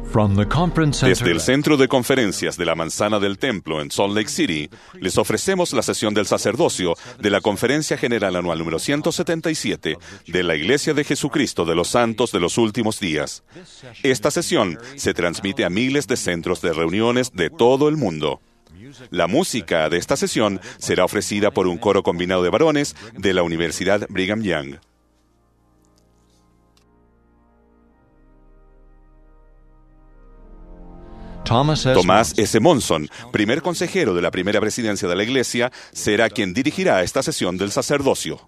Desde el Centro de Conferencias de la Manzana del Templo en Salt Lake City, les ofrecemos la sesión del sacerdocio de la Conferencia General Anual número 177 de la Iglesia de Jesucristo de los Santos de los Últimos Días. Esta sesión se transmite a miles de centros de reuniones de todo el mundo. La música de esta sesión será ofrecida por un coro combinado de varones de la Universidad Brigham Young. Thomas S. Monson, primer consejero de la primera presidencia de la Iglesia, será quien dirigirá esta sesión del sacerdocio.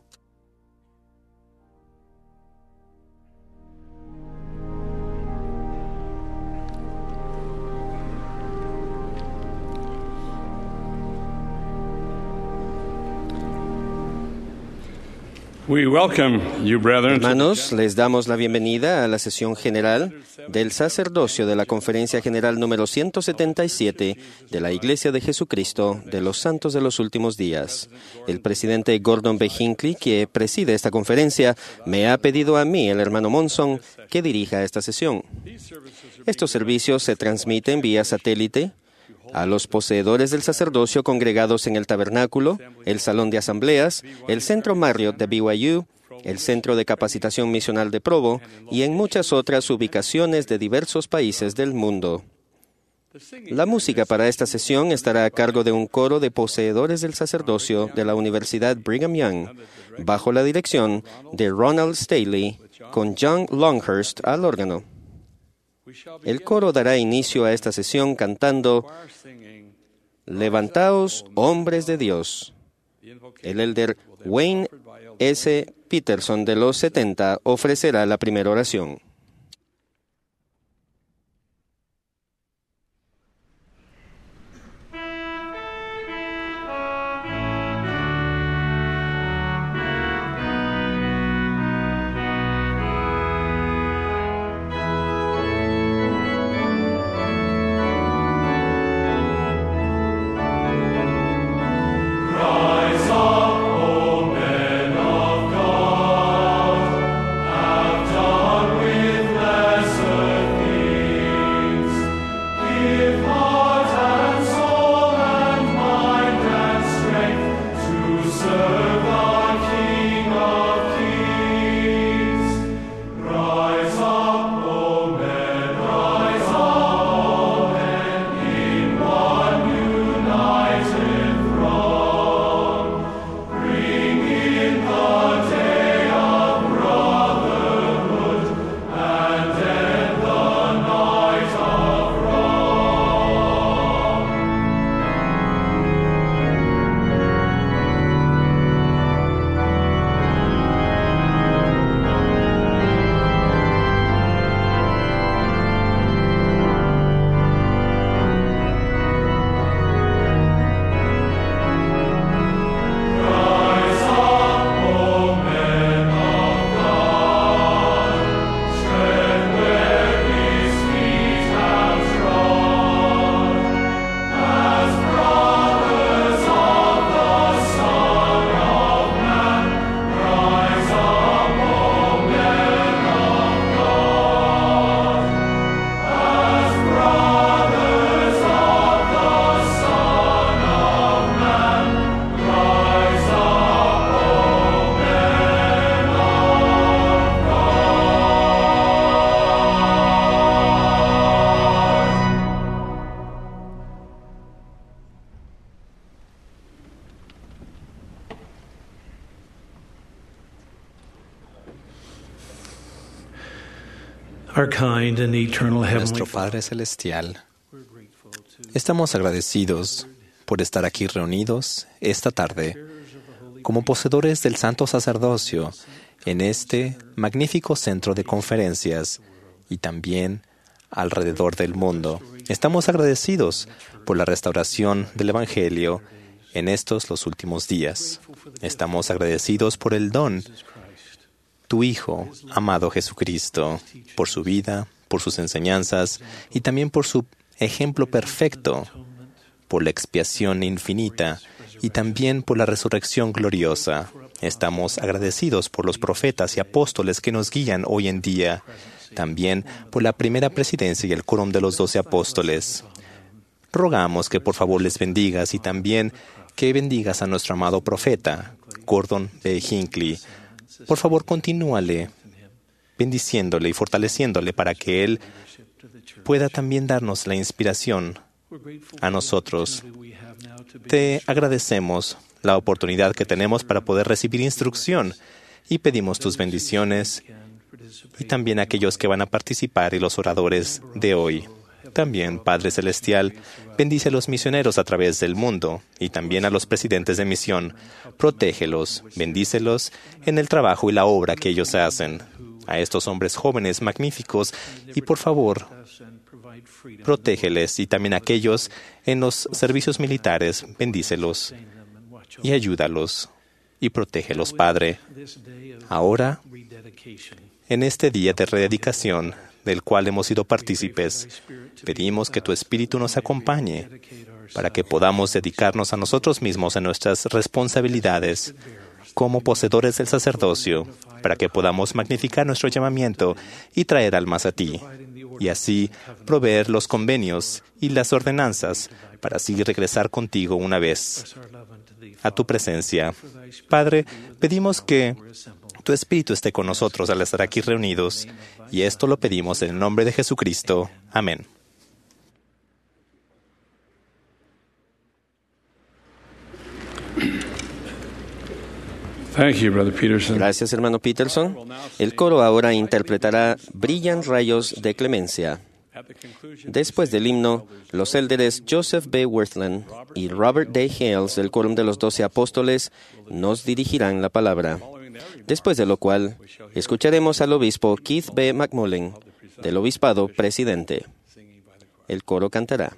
Hermanos, les damos la bienvenida a la sesión general del sacerdocio de la Conferencia General número 177 de la Iglesia de Jesucristo de los Santos de los Últimos Días. El presidente Gordon B. Hinckley, que preside esta conferencia, me ha pedido a mí, el hermano Monson, que dirija esta sesión. Estos servicios se transmiten vía satélite a los poseedores del sacerdocio congregados en el tabernáculo, el salón de asambleas, el centro Marriott de BYU, el centro de capacitación misional de Provo y en muchas otras ubicaciones de diversos países del mundo. La música para esta sesión estará a cargo de un coro de poseedores del sacerdocio de la Universidad Brigham Young, bajo la dirección de Ronald Staley, con John Longhurst al órgano. El coro dará inicio a esta sesión cantando «Levantaos, hombres de Dios». El elder Wayne S. Peterson de los 70 ofrecerá la primera oración. Nuestro Padre Celestial, estamos agradecidos por estar aquí reunidos esta tarde como poseedores del Santo Sacerdocio en este magnífico centro de conferencias y también alrededor del mundo. Estamos agradecidos por la restauración del Evangelio en estos los últimos días. Estamos agradecidos por el don, tu Hijo, amado Jesucristo, por su vida, por sus enseñanzas y también por su ejemplo perfecto, por la expiación infinita y también por la resurrección gloriosa. Estamos agradecidos por los profetas y apóstoles que nos guían hoy en día, también por la primera presidencia y el quórum de los 12 apóstoles. Rogamos que por favor les bendigas y también que bendigas a nuestro amado profeta, Gordon B. Hinckley. Por favor, continúale bendiciéndole y fortaleciéndole para que él pueda también darnos la inspiración a nosotros. Te agradecemos la oportunidad que tenemos para poder recibir instrucción y pedimos tus bendiciones y también a aquellos que van a participar y los oradores de hoy. También, Padre Celestial, bendice a los misioneros a través del mundo y también a los presidentes de misión. Protégelos, bendícelos en el trabajo y la obra que ellos hacen. A estos hombres jóvenes magníficos y, por favor, protégeles y también a aquellos en los servicios militares, bendícelos y ayúdalos y protégelos, Padre. Ahora, en este día de rededicación, del cual hemos sido partícipes, pedimos que tu Espíritu nos acompañe para que podamos dedicarnos a nosotros mismos en nuestras responsabilidades como poseedores del sacerdocio, para que podamos magnificar nuestro llamamiento y traer almas a ti, y así proveer los convenios y las ordenanzas para así regresar contigo una vez a tu presencia. Padre, pedimos que tu Espíritu esté con nosotros al estar aquí reunidos, y esto lo pedimos en el nombre de Jesucristo. Amén. Gracias, hermano Peterson. El coro ahora interpretará Brillan rayos de clemencia. Después del himno, los élderes Joseph B. Worthland y Robert D. Hales del quórum de los 12 apóstoles nos dirigirán la palabra. Después de lo cual, escucharemos al obispo Keith B. McMullen, del obispado presidente. El coro cantará.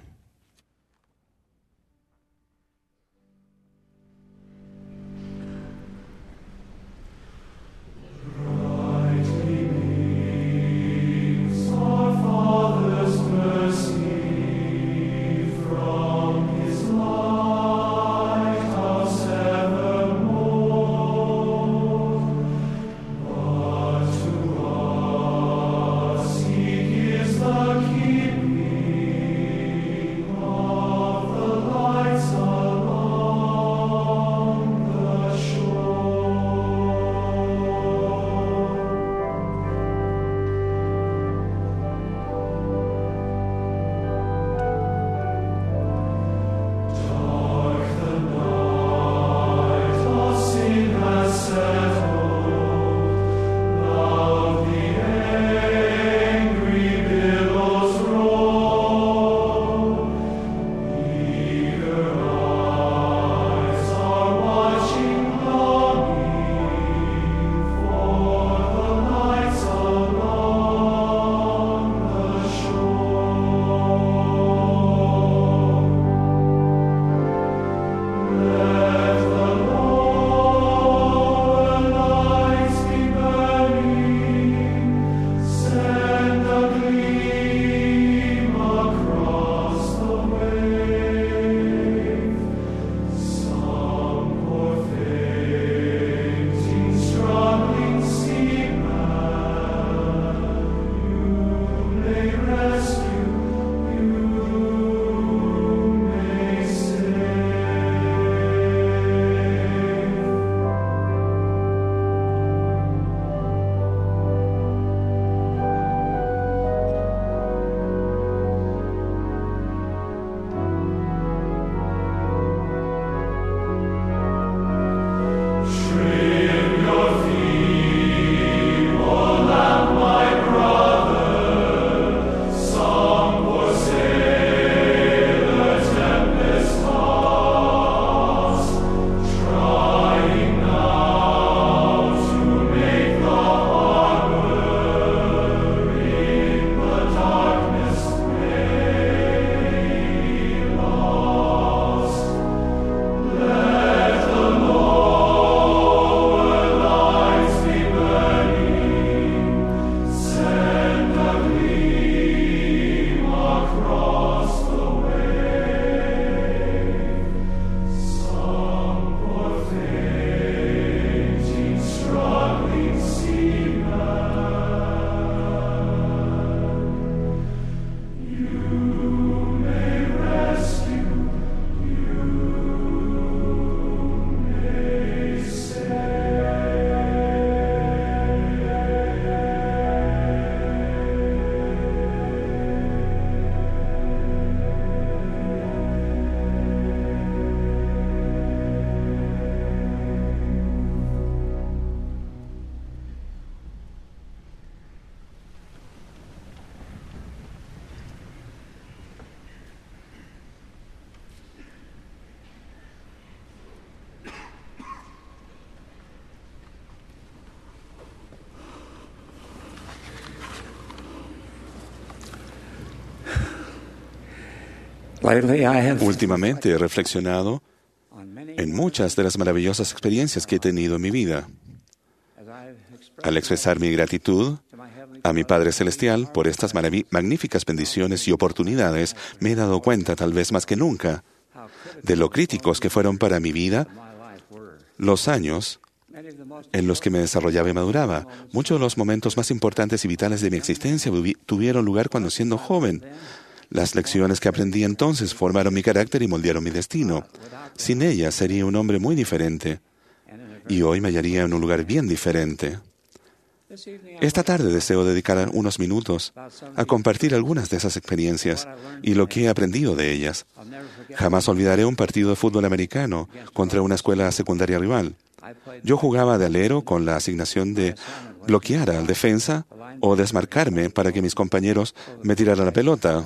Últimamente he reflexionado en muchas de las maravillosas experiencias que he tenido en mi vida. Al expresar mi gratitud a mi Padre Celestial por estas magníficas bendiciones y oportunidades, me he dado cuenta, tal vez más que nunca, de lo críticos que fueron para mi vida los años en los que me desarrollaba y maduraba. Muchos de los momentos más importantes y vitales de mi existencia tuvieron lugar cuando siendo joven. Las lecciones que aprendí entonces formaron mi carácter y moldearon mi destino. Sin ellas sería un hombre muy diferente, y hoy me hallaría en un lugar bien diferente. Esta tarde deseo dedicar unos minutos a compartir algunas de esas experiencias y lo que he aprendido de ellas. Jamás olvidaré un partido de fútbol americano contra una escuela secundaria rival. Yo jugaba de alero con la asignación de bloquear al defensa o desmarcarme para que mis compañeros me tiraran la pelota.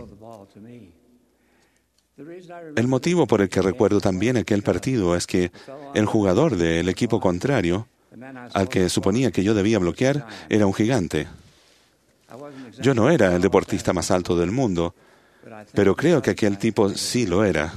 El motivo por el que recuerdo también aquel partido es que el jugador del equipo contrario, al que suponía que yo debía bloquear, era un gigante. Yo no era el deportista más alto del mundo, pero creo que aquel tipo sí lo era.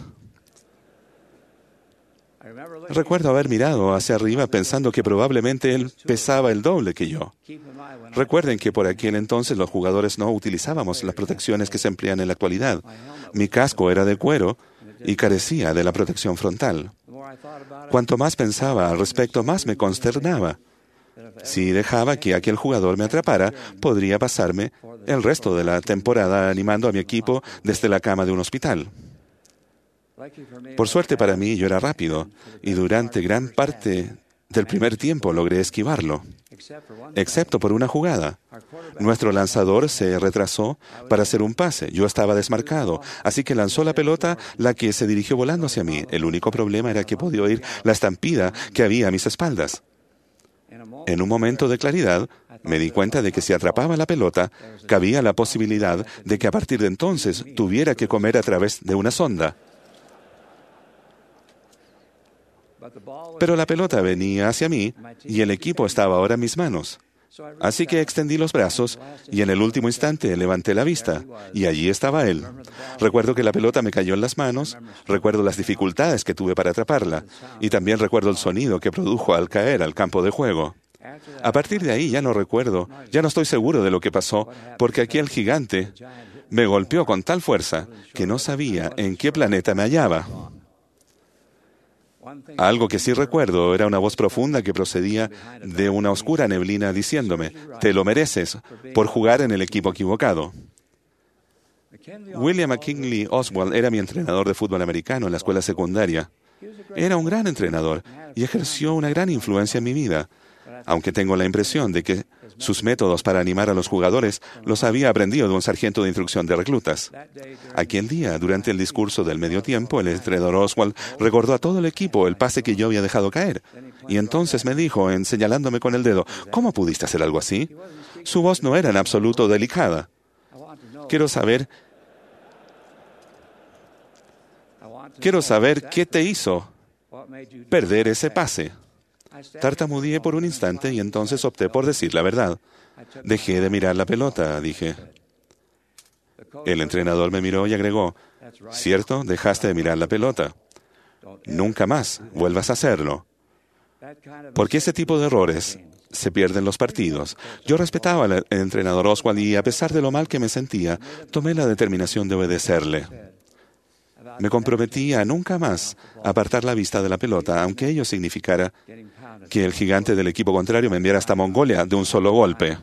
Recuerdo haber mirado hacia arriba pensando que probablemente él pesaba el doble que yo. Recuerden que por aquel entonces los jugadores no utilizábamos las protecciones que se emplean en la actualidad. Mi casco era de cuero y carecía de la protección frontal. Cuanto más pensaba al respecto, más me consternaba. Si dejaba que aquel jugador me atrapara, podría pasarme el resto de la temporada animando a mi equipo desde la cama de un hospital. Por suerte para mí, yo era rápido, y durante gran parte del primer tiempo logré esquivarlo, excepto por una jugada. Nuestro lanzador se retrasó para hacer un pase. Yo estaba desmarcado, así que lanzó la pelota, la que se dirigió volando hacia mí. El único problema era que podía oír la estampida que había a mis espaldas. En un momento de claridad, me di cuenta de que si atrapaba la pelota, cabía la posibilidad de que a partir de entonces tuviera que comer a través de una sonda. Pero la pelota venía hacia mí y el equipo estaba ahora en mis manos. Así que extendí los brazos y en el último instante levanté la vista y allí estaba él. Recuerdo que la pelota me cayó en las manos, recuerdo las dificultades que tuve para atraparla y también recuerdo el sonido que produjo al caer al campo de juego. A partir de ahí ya no recuerdo, ya no estoy seguro de lo que pasó, porque aquel gigante me golpeó con tal fuerza que no sabía en qué planeta me hallaba. Algo que sí recuerdo era una voz profunda que procedía de una oscura neblina diciéndome, «Te lo mereces por jugar en el equipo equivocado». William McKinley Oswald era mi entrenador de fútbol americano en la escuela secundaria. Era un gran entrenador y ejerció una gran influencia en mi vida, aunque tengo la impresión de que sus métodos para animar a los jugadores los había aprendido de un sargento de instrucción de reclutas. Aquel día, durante el discurso del medio tiempo, el entrenador Oswald recordó a todo el equipo el pase que yo había dejado caer. Y entonces me dijo, señalándome con el dedo, «¿Cómo pudiste hacer algo así?» Su voz no era en absoluto delicada. Quiero saber qué te hizo perder ese pase. Tartamudeé por un instante y entonces opté por decir la verdad. Dejé de mirar la pelota, dije. El entrenador me miró y agregó, «Cierto, dejaste de mirar la pelota. Nunca más vuelvas a hacerlo». Porque ese tipo de errores se pierden los partidos. Yo respetaba al entrenador Oswald y, a pesar de lo mal que me sentía, tomé la determinación de obedecerle. Me comprometí a nunca más apartar la vista de la pelota, aunque ello significara que el gigante del equipo contrario me enviara hasta Mongolia de un solo golpe.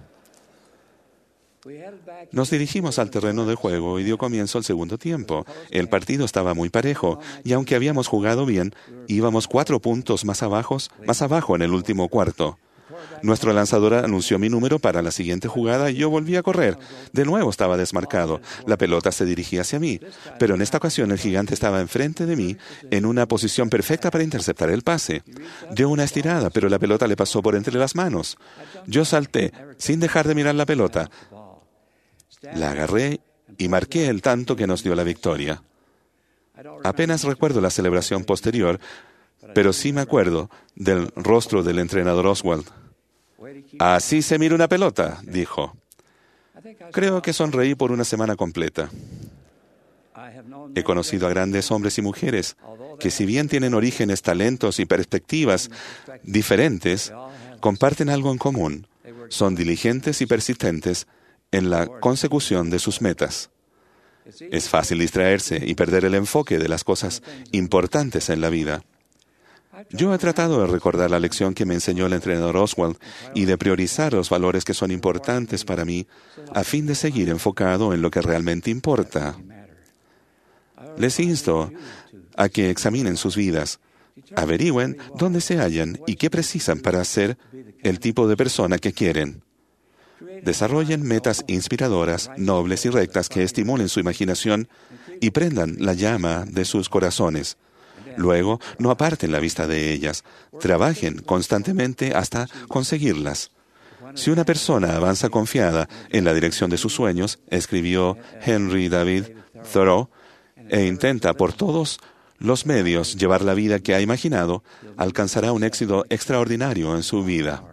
Nos dirigimos al terreno de juego y dio comienzo el segundo tiempo. El partido estaba muy parejo y aunque habíamos jugado bien, íbamos 4 puntos más abajo en el último cuarto. Nuestro lanzador anunció mi número para la siguiente jugada y yo volví a correr. De nuevo estaba desmarcado. La pelota se dirigía hacia mí, pero en esta ocasión el gigante estaba enfrente de mí en una posición perfecta para interceptar el pase. Dio una estirada, pero la pelota le pasó por entre las manos. Yo salté, sin dejar de mirar la pelota. La agarré y marqué el tanto que nos dio la victoria. Apenas recuerdo la celebración posterior, pero sí me acuerdo del rostro del entrenador Oswald. «Así se mira una pelota», dijo. Creo que sonreí por una semana completa. He conocido a grandes hombres y mujeres que, si bien tienen orígenes, talentos y perspectivas diferentes, comparten algo en común. Son diligentes y persistentes en la consecución de sus metas. Es fácil distraerse y perder el enfoque de las cosas importantes en la vida. Yo he tratado de recordar la lección que me enseñó el entrenador Oswald y de priorizar los valores que son importantes para mí a fin de seguir enfocado en lo que realmente importa. Les insto a que examinen sus vidas, averigüen dónde se hallan y qué precisan para ser el tipo de persona que quieren. Desarrollen metas inspiradoras, nobles y rectas que estimulen su imaginación y prendan la llama de sus corazones. Luego, no aparten la vista de ellas. Trabajen constantemente hasta conseguirlas. Si una persona avanza confiada en la dirección de sus sueños, escribió Henry David Thoreau, e intenta por todos los medios llevar la vida que ha imaginado, alcanzará un éxito extraordinario en su vida.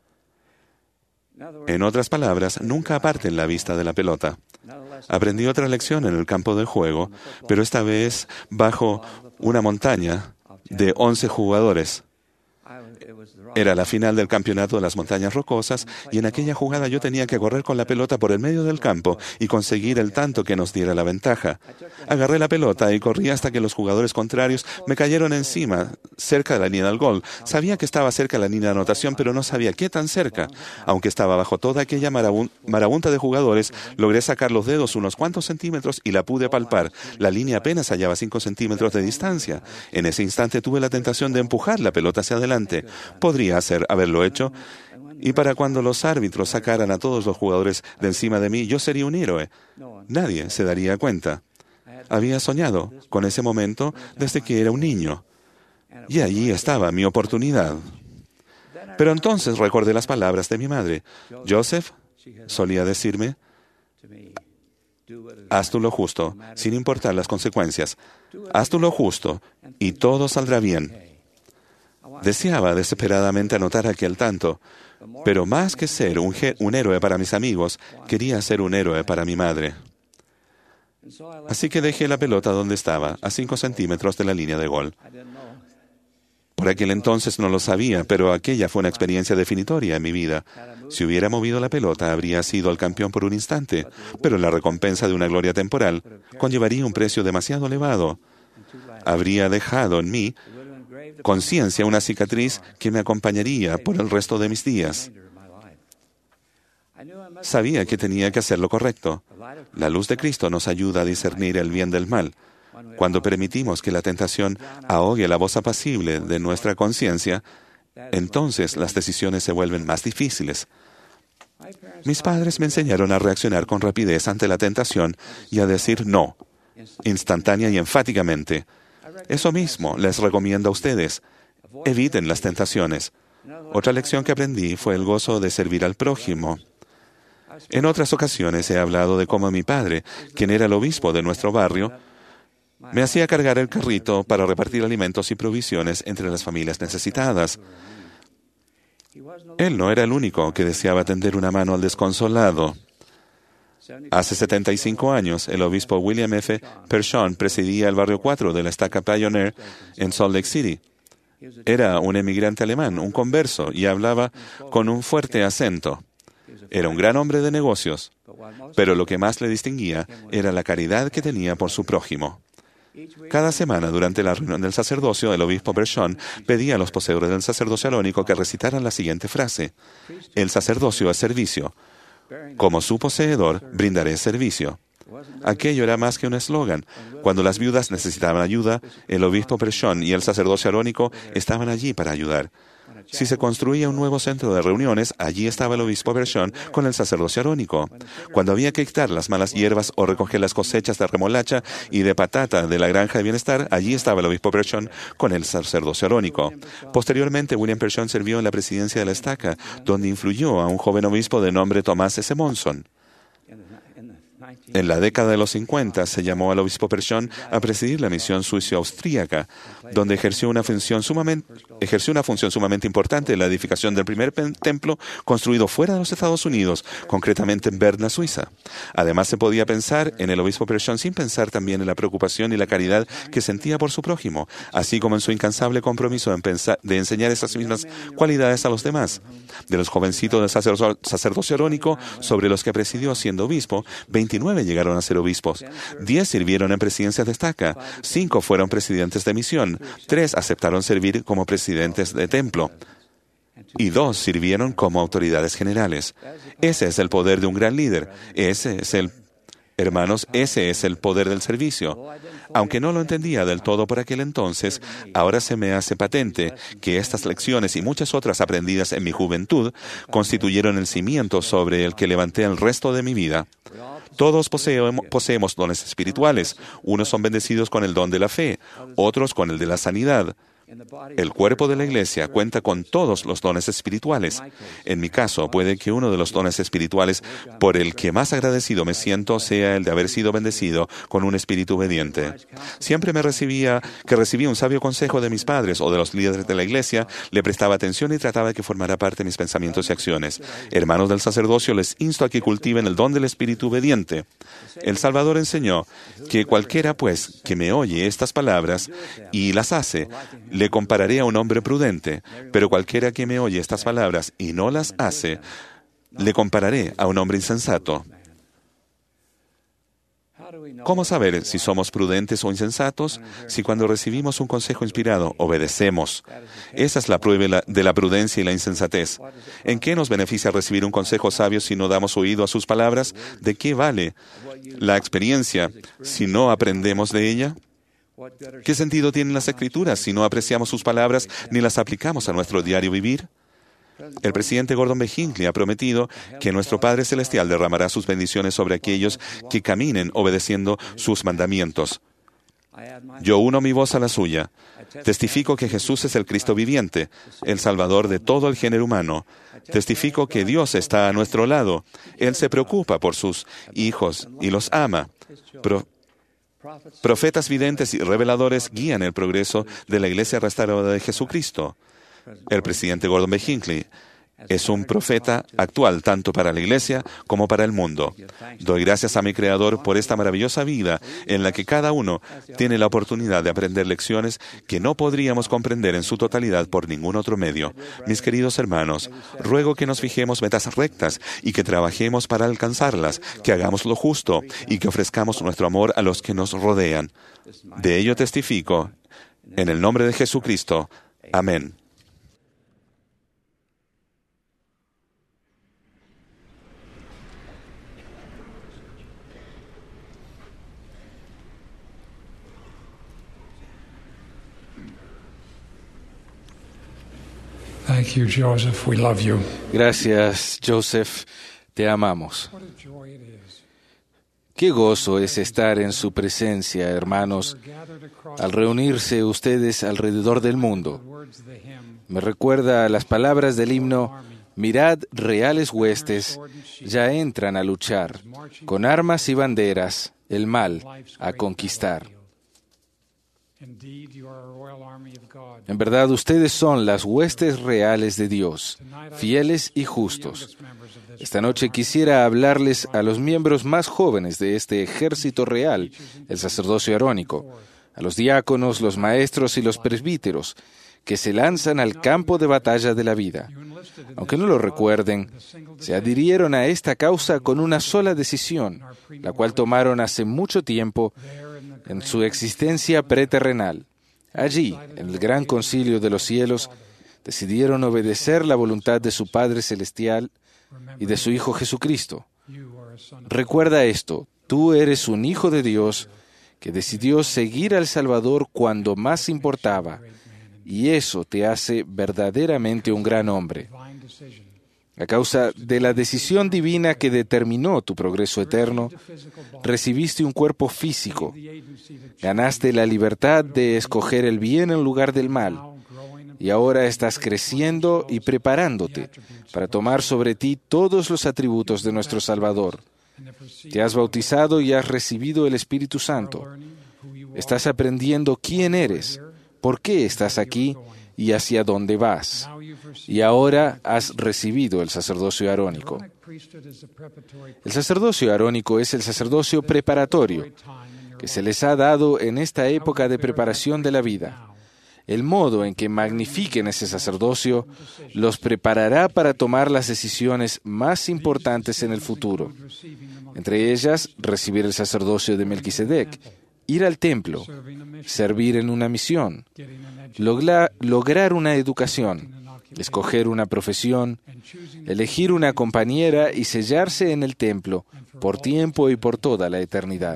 En otras palabras, nunca aparten la vista de la pelota. Aprendí otra lección en el campo de juego, pero esta vez bajo una montaña de 11 jugadores. Era la final del campeonato de las montañas rocosas y en aquella jugada yo tenía que correr con la pelota por el medio del campo y conseguir el tanto que nos diera la ventaja. Agarré la pelota y corrí hasta que los jugadores contrarios me cayeron encima, cerca de la línea del gol. Sabía que estaba cerca de la línea de anotación, pero no sabía qué tan cerca. Aunque estaba bajo toda aquella marabunta de jugadores, logré sacar los dedos unos cuantos centímetros y la pude palpar. La línea apenas hallaba 5 centímetros de distancia. En ese instante tuve la tentación de empujar la pelota hacia adelante. Podría haberlo hecho, y para cuando los árbitros sacaran a todos los jugadores de encima de mí, yo sería un héroe. Nadie se daría cuenta. Había soñado con ese momento desde que era un niño, y allí estaba mi oportunidad. Pero entonces recordé las palabras de mi madre. Joseph, solía decirme, haz tú lo justo, sin importar las consecuencias. Haz tú lo justo, y todo saldrá bien. Deseaba desesperadamente anotar aquel tanto, pero más que ser un héroe para mis amigos, quería ser un héroe para mi madre. Así que dejé la pelota donde estaba, a 5 centímetros de la línea de gol. Por aquel entonces no lo sabía, pero aquella fue una experiencia definitoria en mi vida. Si hubiera movido la pelota, habría sido el campeón por un instante, pero la recompensa de una gloria temporal conllevaría un precio demasiado elevado. Habría dejado en mí conciencia una cicatriz que me acompañaría por el resto de mis días. Sabía que tenía que hacer lo correcto. La luz de Cristo nos ayuda a discernir el bien del mal. Cuando permitimos que la tentación ahogue la voz apacible de nuestra conciencia, entonces las decisiones se vuelven más difíciles. Mis padres me enseñaron a reaccionar con rapidez ante la tentación y a decir no, instantánea y enfáticamente. Eso mismo les recomiendo a ustedes. Eviten las tentaciones. Otra lección que aprendí fue el gozo de servir al prójimo. En otras ocasiones he hablado de cómo mi padre, quien era el obispo de nuestro barrio, me hacía cargar el carrito para repartir alimentos y provisiones entre las familias necesitadas. Él no era el único que deseaba tender una mano al desconsolado. Hace 75 años, el obispo William F. Pershon presidía el barrio 4 de la estaca Pioneer en Salt Lake City. Era un emigrante alemán, un converso, y hablaba con un fuerte acento. Era un gran hombre de negocios, pero lo que más le distinguía era la caridad que tenía por su prójimo. Cada semana, durante la reunión del sacerdocio, el obispo Pershon pedía a los poseedores del sacerdocio arónico que recitaran la siguiente frase: el sacerdocio es servicio. Como su poseedor, brindaré servicio. Aquello era más que un eslogan. Cuando las viudas necesitaban ayuda, el obispo Pershon y el sacerdocio arónico estaban allí para ayudar. Si se construía un nuevo centro de reuniones, allí estaba el obispo Pershon con el sacerdocio arónico. Cuando había que quitar las malas hierbas o recoger las cosechas de remolacha y de patata de la granja de bienestar, allí estaba el obispo Pershon con el sacerdocio arónico. Posteriormente, William Pershon sirvió en la presidencia de la estaca, donde influyó a un joven obispo de nombre Thomas S. Monson. En la década de los 50 se llamó al obispo Pershon a presidir la misión suizo-austríaca, donde ejerció una función sumamente importante en la edificación del primer templo construido fuera de los Estados Unidos, concretamente en Berna, Suiza. Además, se podía pensar en el obispo Pershon sin pensar también en la preocupación y la caridad que sentía por su prójimo, así como en su incansable compromiso de enseñar esas mismas cualidades a los demás. De los jovencitos del sacerdocio arónico sobre los que presidió siendo obispo, 29 llegaron a ser obispos, 10 sirvieron en presidencias de estaca, 5 fueron presidentes de misión, 3 aceptaron servir como presidentes de templo y 2 sirvieron como autoridades generales. Ese es el poder de un gran líder. Hermanos, ese es el poder del servicio. Aunque no lo entendía del todo por aquel entonces, ahora se me hace patente que estas lecciones y muchas otras aprendidas en mi juventud constituyeron el cimiento sobre el que levanté el resto de mi vida. Todos poseemos dones espirituales. Unos son bendecidos con el don de la fe, otros con el de la sanidad. El cuerpo de la Iglesia cuenta con todos los dones espirituales. En mi caso, puede que uno de los dones espirituales por el que más agradecido me siento sea el de haber sido bendecido con un espíritu obediente. Siempre que recibía un sabio consejo de mis padres o de los líderes de la Iglesia, le prestaba atención y trataba de que formara parte de mis pensamientos y acciones. Hermanos del sacerdocio, les insto a que cultiven el don del espíritu obediente. El Salvador enseñó que cualquiera, pues, que me oye estas palabras y las hace, le compararé a un hombre prudente, pero cualquiera que me oye estas palabras y no las hace, le compararé a un hombre insensato. ¿Cómo saber si somos prudentes o insensatos? Si cuando recibimos un consejo inspirado, obedecemos. Esa es la prueba de la prudencia y la insensatez. ¿En qué nos beneficia recibir un consejo sabio si no damos oído a sus palabras? ¿De qué vale la experiencia si no aprendemos de ella? ¿Qué sentido tienen las Escrituras si no apreciamos sus palabras ni las aplicamos a nuestro diario vivir? El presidente Gordon B. Hinckley ha prometido que nuestro Padre Celestial derramará sus bendiciones sobre aquellos que caminen obedeciendo sus mandamientos. Yo uno mi voz a la suya. Testifico que Jesús es el Cristo viviente, el Salvador de todo el género humano. Testifico que Dios está a nuestro lado. Él se preocupa por sus hijos y los ama. Profetas videntes y reveladores guían el progreso de la Iglesia restaurada de Jesucristo. El presidente Gordon B. Hinckley es un profeta actual tanto para la Iglesia como para el mundo. Doy gracias a mi Creador por esta maravillosa vida en la que cada uno tiene la oportunidad de aprender lecciones que no podríamos comprender en su totalidad por ningún otro medio. Mis queridos hermanos, ruego que nos fijemos metas rectas y que trabajemos para alcanzarlas, que hagamos lo justo y que ofrezcamos nuestro amor a los que nos rodean. De ello testifico, en el nombre de Jesucristo. Amén. Thank you, Joseph. We love you. Gracias, Joseph. Te amamos. Qué gozo es estar en su presencia, hermanos, al reunirse ustedes alrededor del mundo. Me recuerda a las palabras del himno: mirad, reales huestes ya entran a luchar, con armas y banderas, el mal a conquistar. En verdad, ustedes son las huestes reales de Dios, fieles y justos. Esta noche quisiera hablarles a los miembros más jóvenes de este ejército real, el sacerdocio arónico, a los diáconos, los maestros y los presbíteros, que se lanzan al campo de batalla de la vida. Aunque no lo recuerden, se adhirieron a esta causa con una sola decisión, la cual tomaron hace mucho tiempo en su existencia preterrenal. Allí, en el gran concilio de los cielos, decidieron obedecer la voluntad de su Padre Celestial y de su Hijo Jesucristo. Recuerda esto: tú eres un hijo de Dios que decidió seguir al Salvador cuando más importaba, y eso te hace verdaderamente un gran hombre. A causa de la decisión divina que determinó tu progreso eterno, recibiste un cuerpo físico, ganaste la libertad de escoger el bien en lugar del mal, y ahora estás creciendo y preparándote para tomar sobre ti todos los atributos de nuestro Salvador. Te has bautizado y has recibido el Espíritu Santo. Estás aprendiendo quién eres, por qué estás aquí y hacia dónde vas. Y ahora has recibido el sacerdocio arónico. El sacerdocio arónico es el sacerdocio preparatorio que se les ha dado en esta época de preparación de la vida. El modo en que magnifiquen ese sacerdocio los preparará para tomar las decisiones más importantes en el futuro. Entre ellas, recibir el sacerdocio de Melquisedec, ir al templo, servir en una misión, lograr una educación, escoger una profesión, elegir una compañera y sellarse en el templo por tiempo y por toda la eternidad.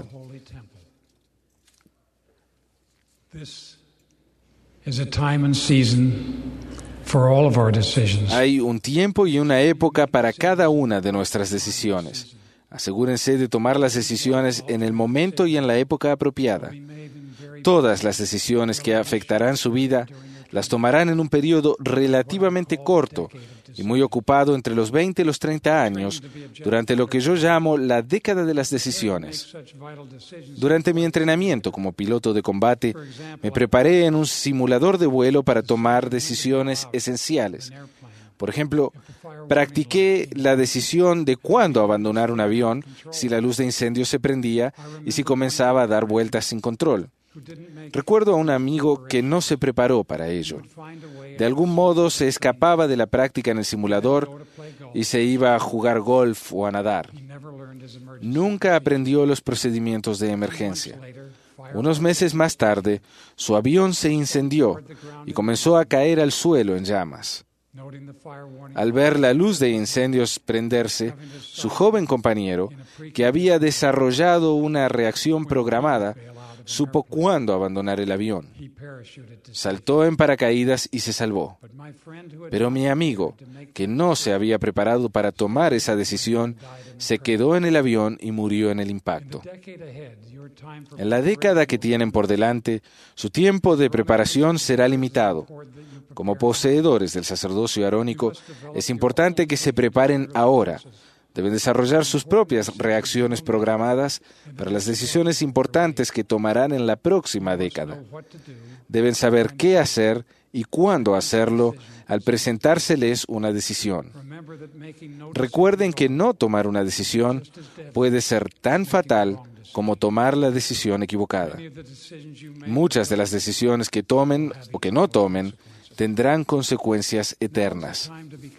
Hay un tiempo y una época para cada una de nuestras decisiones. Asegúrense de tomar las decisiones en el momento y en la época apropiada. Todas las decisiones que afectarán su vida las tomarán en un periodo relativamente corto y muy ocupado entre los 20 y los 30 años, durante lo que yo llamo la década de las decisiones. Durante mi entrenamiento como piloto de combate, me preparé en un simulador de vuelo para tomar decisiones esenciales. Por ejemplo, practiqué la decisión de cuándo abandonar un avión, si la luz de incendio se prendía y si comenzaba a dar vueltas sin control. Recuerdo a un amigo que no se preparó para ello. De algún modo se escapaba de la práctica en el simulador y se iba a jugar golf o a nadar. Nunca aprendió los procedimientos de emergencia. Unos meses más tarde, su avión se incendió y comenzó a caer al suelo en llamas. Al ver la luz de incendios prenderse, su joven compañero, que había desarrollado una reacción programada, supo cuándo abandonar el avión. Saltó en paracaídas y se salvó. Pero mi amigo, que no se había preparado para tomar esa decisión, se quedó en el avión y murió en el impacto. En la década que tienen por delante, su tiempo de preparación será limitado. Como poseedores del sacerdocio arónico, es importante que se preparen ahora. Deben desarrollar sus propias reacciones programadas para las decisiones importantes que tomarán en la próxima década. Deben saber qué hacer y cuándo hacerlo al presentárseles una decisión. Recuerden que no tomar una decisión puede ser tan fatal como tomar la decisión equivocada. Muchas de las decisiones que tomen o que no tomen tendrán consecuencias eternas.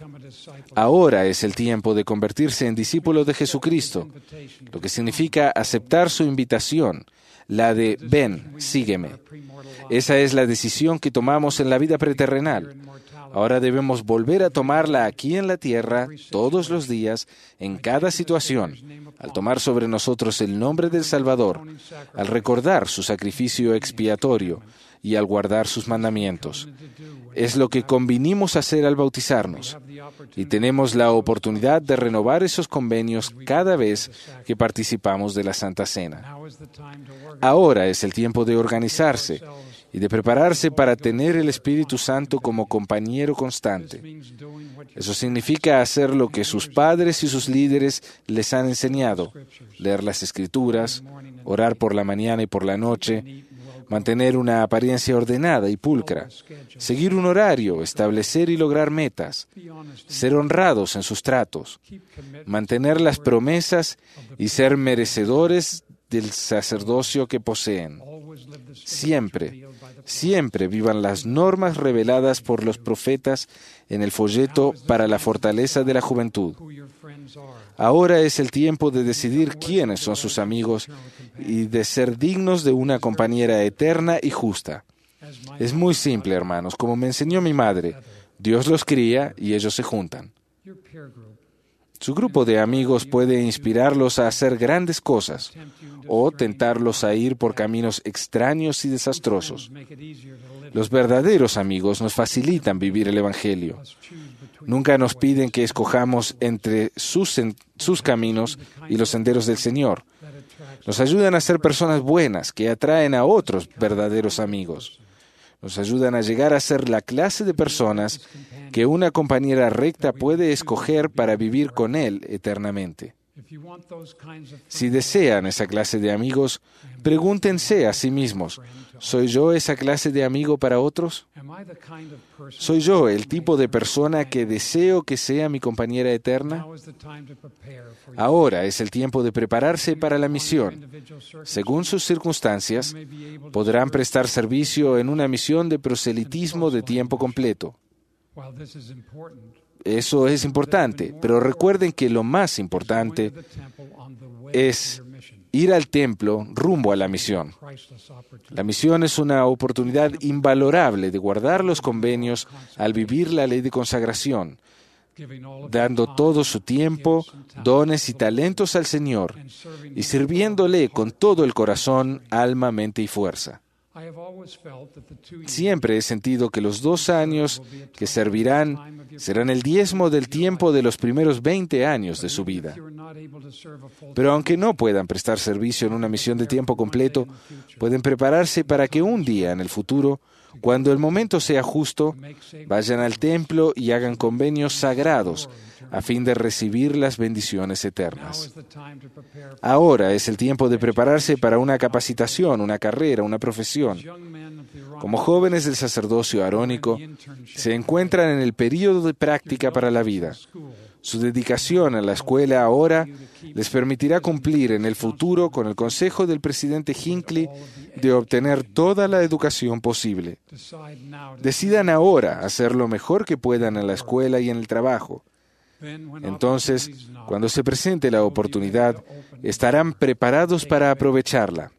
Ahora es el tiempo de convertirse en discípulo de Jesucristo, lo que significa aceptar su invitación, la de ven, sígueme. Esa es la decisión que tomamos en la vida preterrenal. Ahora debemos volver a tomarla aquí en la tierra, todos los días, en cada situación, al tomar sobre nosotros el nombre del Salvador, al recordar su sacrificio expiatorio y al guardar sus mandamientos. Es lo que convinimos hacer al bautizarnos, y tenemos la oportunidad de renovar esos convenios cada vez que participamos de la Santa Cena. Ahora es el tiempo de organizarse y de prepararse para tener el Espíritu Santo como compañero constante. Eso significa hacer lo que sus padres y sus líderes les han enseñado: leer las Escrituras, orar por la mañana y por la noche, mantener una apariencia ordenada y pulcra, seguir un horario, establecer y lograr metas, ser honrados en sus tratos, mantener las promesas y ser merecedores del sacerdocio que poseen. Siempre vivan las normas reveladas por los profetas en el folleto para la fortaleza de la juventud. Ahora es el tiempo de decidir quiénes son sus amigos y de ser dignos de una compañera eterna y justa. Es muy simple, hermanos. Como me enseñó mi madre, Dios los cría y ellos se juntan. Su grupo de amigos puede inspirarlos a hacer grandes cosas o tentarlos a ir por caminos extraños y desastrosos. Los verdaderos amigos nos facilitan vivir el Evangelio. Nunca nos piden que escojamos entre sus caminos y los senderos del Señor. Nos ayudan a ser personas buenas que atraen a otros verdaderos amigos. Nos ayudan a llegar a ser la clase de personas que una compañera recta puede escoger para vivir con él eternamente. Si desean esa clase de amigos, pregúntense a sí mismos, ¿soy yo esa clase de amigo para otros? ¿Soy yo el tipo de persona que deseo que sea mi compañera eterna? Ahora es el tiempo de prepararse para la misión. Según sus circunstancias, podrán prestar servicio en una misión de proselitismo de tiempo completo. Eso es importante, pero recuerden que lo más importante es ir al templo rumbo a la misión. La misión es una oportunidad invalorable de guardar los convenios al vivir la ley de consagración, dando todo su tiempo, dones y talentos al Señor y sirviéndole con todo el corazón, alma, mente y fuerza. Siempre he sentido que los 2 años que servirán serán el diezmo del tiempo de los primeros 20 años de su vida. Pero aunque no puedan prestar servicio en una misión de tiempo completo, pueden prepararse para que un día en el futuro, cuando el momento sea justo, vayan al templo y hagan convenios sagrados a fin de recibir las bendiciones eternas. Ahora es el tiempo de prepararse para una capacitación, una carrera, una profesión. Como jóvenes del sacerdocio arónico, se encuentran en el período de práctica para la vida. Su dedicación a la escuela ahora les permitirá cumplir en el futuro con el consejo del presidente Hinckley de obtener toda la educación posible. Decidan ahora hacer lo mejor que puedan en la escuela y en el trabajo. Entonces, cuando se presente la oportunidad, estarán preparados para aprovecharla.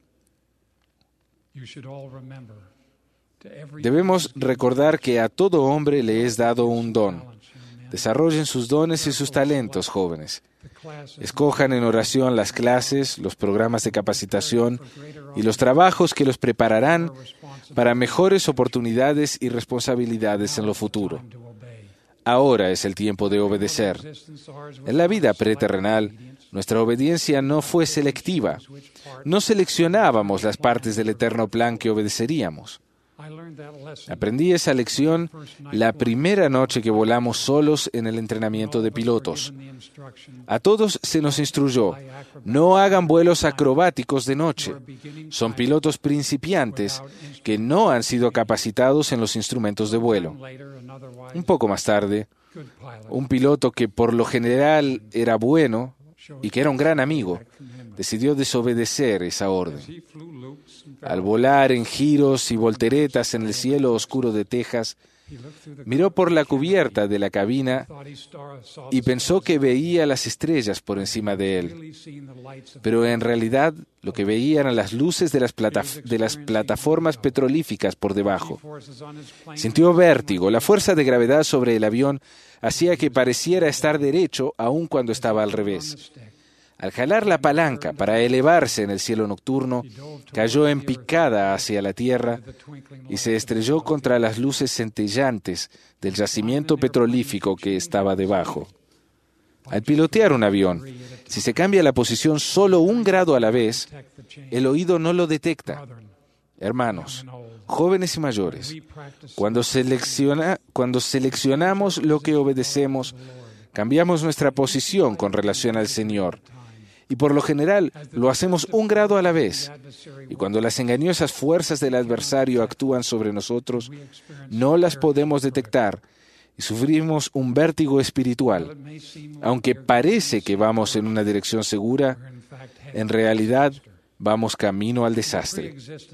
Debemos recordar que a todo hombre le es dado un don. Desarrollen sus dones y sus talentos, jóvenes. Escojan en oración las clases, los programas de capacitación y los trabajos que los prepararán para mejores oportunidades y responsabilidades en lo futuro. Ahora es el tiempo de obedecer. En la vida preterrenal, nuestra obediencia no fue selectiva. No seleccionábamos las partes del eterno plan que obedeceríamos. Aprendí esa lección la primera noche que volamos solos en el entrenamiento de pilotos. A todos se nos instruyó, no hagan vuelos acrobáticos de noche. Son pilotos principiantes que no han sido capacitados en los instrumentos de vuelo. Un poco más tarde, un piloto que por lo general era bueno y que era un gran amigo, decidió desobedecer esa orden. Al volar en giros y volteretas en el cielo oscuro de Texas, miró por la cubierta de la cabina y pensó que veía las estrellas por encima de él. Pero en realidad lo que veía eran las luces de las plataformas petrolíficas por debajo. Sintió vértigo. La fuerza de gravedad sobre el avión hacía que pareciera estar derecho aun cuando estaba al revés. Al jalar la palanca para elevarse en el cielo nocturno, cayó en picada hacia la tierra y se estrelló contra las luces centellantes del yacimiento petrolífico que estaba debajo. Al pilotear un avión, si se cambia la posición solo 1 grado a la vez, el oído no lo detecta. Hermanos, jóvenes y mayores, cuando seleccionamos lo que obedecemos, cambiamos nuestra posición con relación al Señor. Y por lo general lo hacemos 1 grado a la vez. Y cuando las engañosas fuerzas del adversario actúan sobre nosotros, no las podemos detectar y sufrimos un vértigo espiritual. Aunque parece que vamos en una dirección segura, en realidad vamos camino al desastre.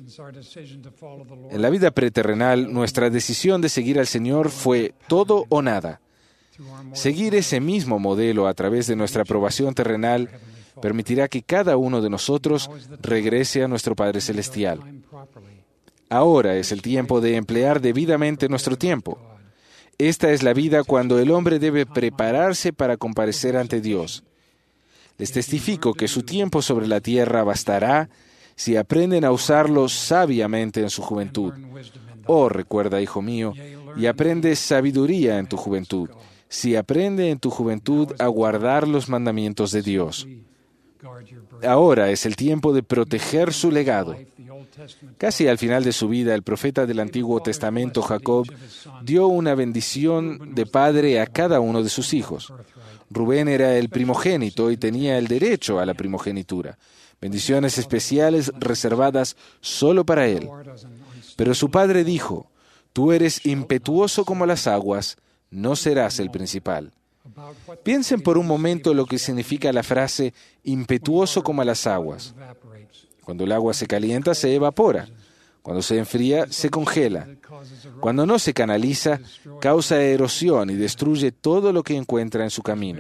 En la vida preterrenal, nuestra decisión de seguir al Señor fue todo o nada. Seguir ese mismo modelo a través de nuestra aprobación terrenal permitirá que cada uno de nosotros regrese a nuestro Padre Celestial. Ahora es el tiempo de emplear debidamente nuestro tiempo. Esta es la vida cuando el hombre debe prepararse para comparecer ante Dios. Les testifico que su tiempo sobre la tierra bastará si aprenden a usarlo sabiamente en su juventud. Oh, recuerda, hijo mío, y aprende sabiduría en tu juventud. Si aprende en tu juventud a guardar los mandamientos de Dios. Ahora es el tiempo de proteger su legado. Casi al final de su vida, el profeta del Antiguo Testamento, Jacob, dio una bendición de padre a cada uno de sus hijos. Rubén era el primogénito y tenía el derecho a la primogenitura, bendiciones especiales reservadas solo para él. Pero su padre dijo: «Tú eres impetuoso como las aguas, no serás el principal». Piensen por un momento lo que significa la frase impetuoso como las aguas. Cuando el agua se calienta, se evapora. Cuando se enfría, se congela. Cuando no se canaliza, causa erosión y destruye todo lo que encuentra en su camino.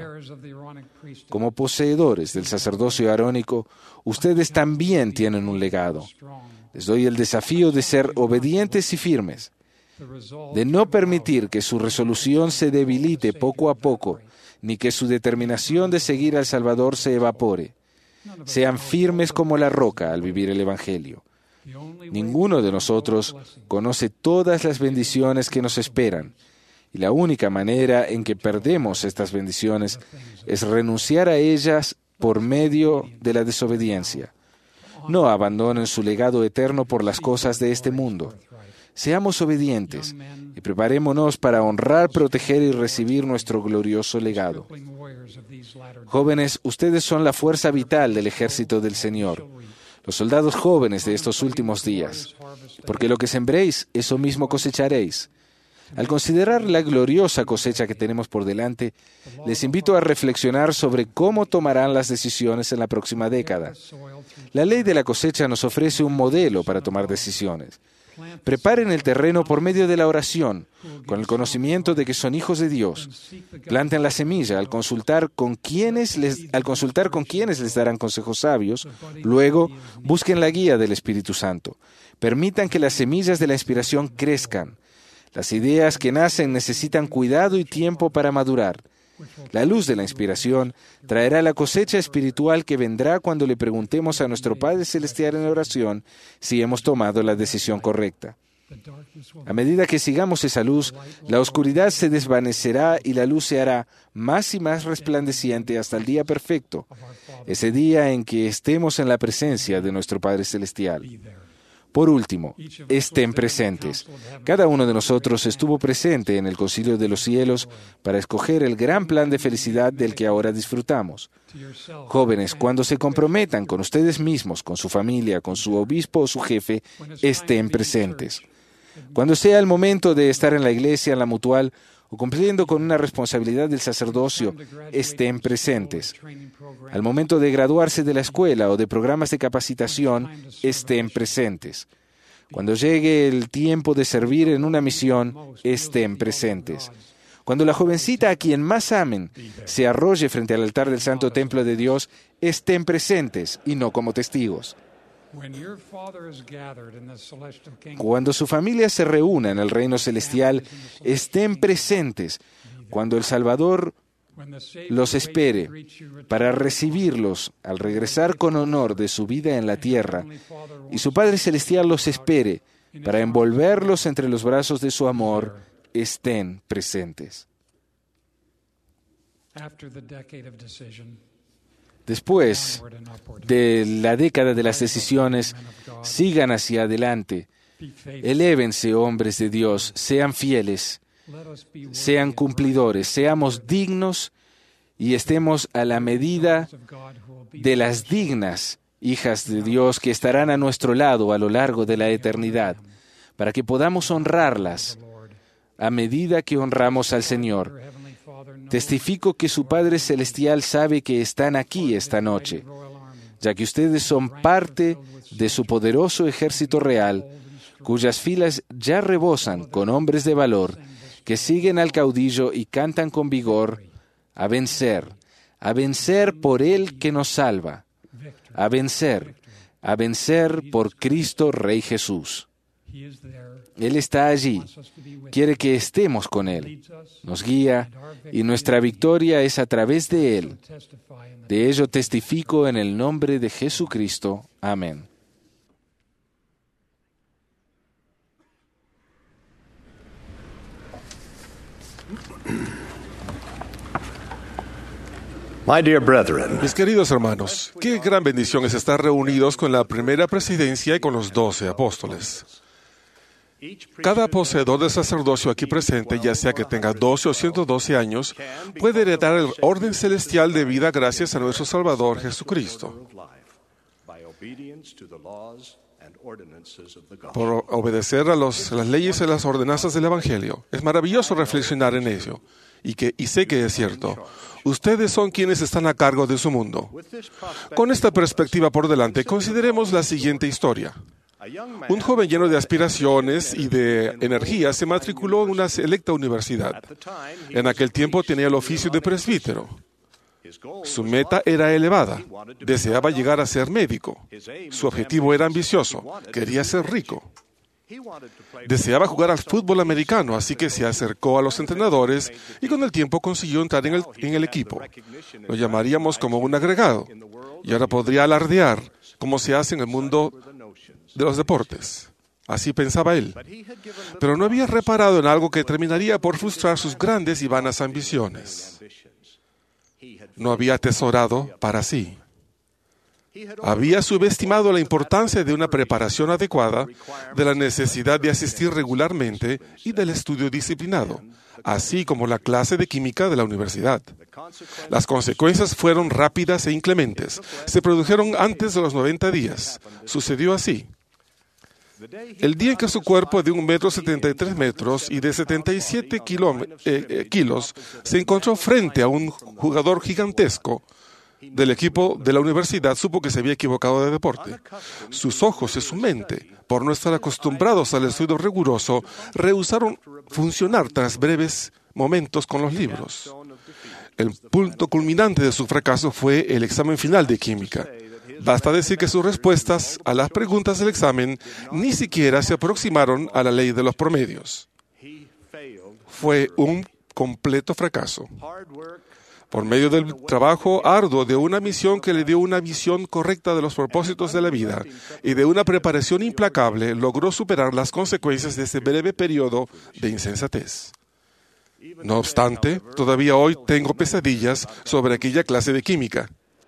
Como poseedores del sacerdocio arónico, ustedes también tienen un legado. Les doy el desafío de ser obedientes y firmes, de no permitir que su resolución se debilite poco a poco, ni que su determinación de seguir al Salvador se evapore. Sean firmes como la roca al vivir el Evangelio. Ninguno de nosotros conoce todas las bendiciones que nos esperan, y la única manera en que perdemos estas bendiciones es renunciar a ellas por medio de la desobediencia. No abandonen su legado eterno por las cosas de este mundo. Seamos obedientes y preparémonos para honrar, proteger y recibir nuestro glorioso legado. Jóvenes, ustedes son la fuerza vital del ejército del Señor, los soldados jóvenes de estos últimos días, porque lo que sembréis, eso mismo cosecharéis. Al considerar la gloriosa cosecha que tenemos por delante, les invito a reflexionar sobre cómo tomarán las decisiones en la próxima década. La ley de la cosecha nos ofrece un modelo para tomar decisiones. Preparen el terreno por medio de la oración, con el conocimiento de que son hijos de Dios. Planten la semilla al consultar con quienes les darán consejos sabios. Luego, busquen la guía del Espíritu Santo. Permitan que las semillas de la inspiración crezcan. Las ideas que nacen necesitan cuidado y tiempo para madurar. La luz de la inspiración traerá la cosecha espiritual que vendrá cuando le preguntemos a nuestro Padre Celestial en oración si hemos tomado la decisión correcta. A medida que sigamos esa luz, la oscuridad se desvanecerá y la luz se hará más y más resplandeciente hasta el día perfecto, ese día en que estemos en la presencia de nuestro Padre Celestial. Por último, estén presentes. Cada uno de nosotros estuvo presente en el Concilio de los Cielos para escoger el gran plan de felicidad del que ahora disfrutamos. Jóvenes, cuando se comprometan con ustedes mismos, con su familia, con su obispo o su jefe, estén presentes. Cuando sea el momento de estar en la iglesia, en la mutual, o cumpliendo con una responsabilidad del sacerdocio, estén presentes. Al momento de graduarse de la escuela o de programas de capacitación, estén presentes. Cuando llegue el tiempo de servir en una misión, estén presentes. Cuando la jovencita a quien más amen se arrolle frente al altar del Santo Templo de Dios, estén presentes y no como testigos. Cuando su familia se reúna en el reino celestial, estén presentes cuando el Salvador los espere para recibirlos al regresar con honor de su vida en la tierra, y su Padre Celestial los espere para envolverlos entre los brazos de su amor. Estén presentes. Después de la década de las decisiones, sigan hacia adelante. Elévense, hombres de Dios, sean fieles, sean cumplidores, seamos dignos y estemos a la medida de las dignas hijas de Dios que estarán a nuestro lado a lo largo de la eternidad, para que podamos honrarlas a medida que honramos al Señor. Testifico que su Padre Celestial sabe que están aquí esta noche, ya que ustedes son parte de su poderoso ejército real, cuyas filas ya rebosan con hombres de valor, que siguen al caudillo y cantan con vigor: a vencer por Él que nos salva, a vencer por Cristo Rey Jesús. Él está allí, quiere que estemos con Él, nos guía y nuestra victoria es a través de Él. De ello testifico en el nombre de Jesucristo. Amén. My dear brethren, Mis queridos hermanos, qué gran bendición es estar reunidos con la primera presidencia y con los 12 apóstoles. Cada poseedor de sacerdocio aquí presente, ya sea que tenga 12 o 112 años, puede heredar el orden celestial de vida gracias a nuestro Salvador Jesucristo, por obedecer a las leyes y las ordenanzas del Evangelio. Es maravilloso reflexionar en ello, y sé que es cierto. Ustedes son quienes están a cargo de su mundo. Con esta perspectiva por delante, consideremos la siguiente historia. Un joven lleno de aspiraciones y de energía se matriculó en una selecta universidad. En aquel tiempo tenía el oficio de presbítero. Su meta era elevada. Deseaba llegar a ser médico. Su objetivo era ambicioso. Quería ser rico. Deseaba jugar al fútbol americano, así que se acercó a los entrenadores y con el tiempo consiguió entrar en el equipo. Lo llamaríamos como un agregado. Y ahora podría alardear, como se hace en el mundo de los deportes. Así pensaba él. Pero no había reparado en algo que terminaría por frustrar sus grandes y vanas ambiciones. No había atesorado para sí. Había subestimado la importancia de una preparación adecuada, de la necesidad de asistir regularmente y del estudio disciplinado, así como la clase de química de la universidad. Las consecuencias fueron rápidas e inclementes. Se produjeron antes de los 90 días. Sucedió así. El día en que su cuerpo de 1,73 metros y de 77 kilos se encontró frente a un jugador gigantesco del equipo de la universidad, supo que se había equivocado de deporte. Sus ojos y su mente, por no estar acostumbrados al estudio riguroso, rehusaron funcionar tras breves momentos con los libros. El punto culminante de su fracaso fue el examen final de química. Basta decir que sus respuestas a las preguntas del examen ni siquiera se aproximaron a la ley de los promedios. Fue un completo fracaso. Por medio del trabajo arduo de una misión que le dio una visión correcta de los propósitos de la vida y de una preparación implacable, logró superar las consecuencias de ese breve periodo de insensatez. No obstante, todavía hoy tengo pesadillas sobre aquella clase de química.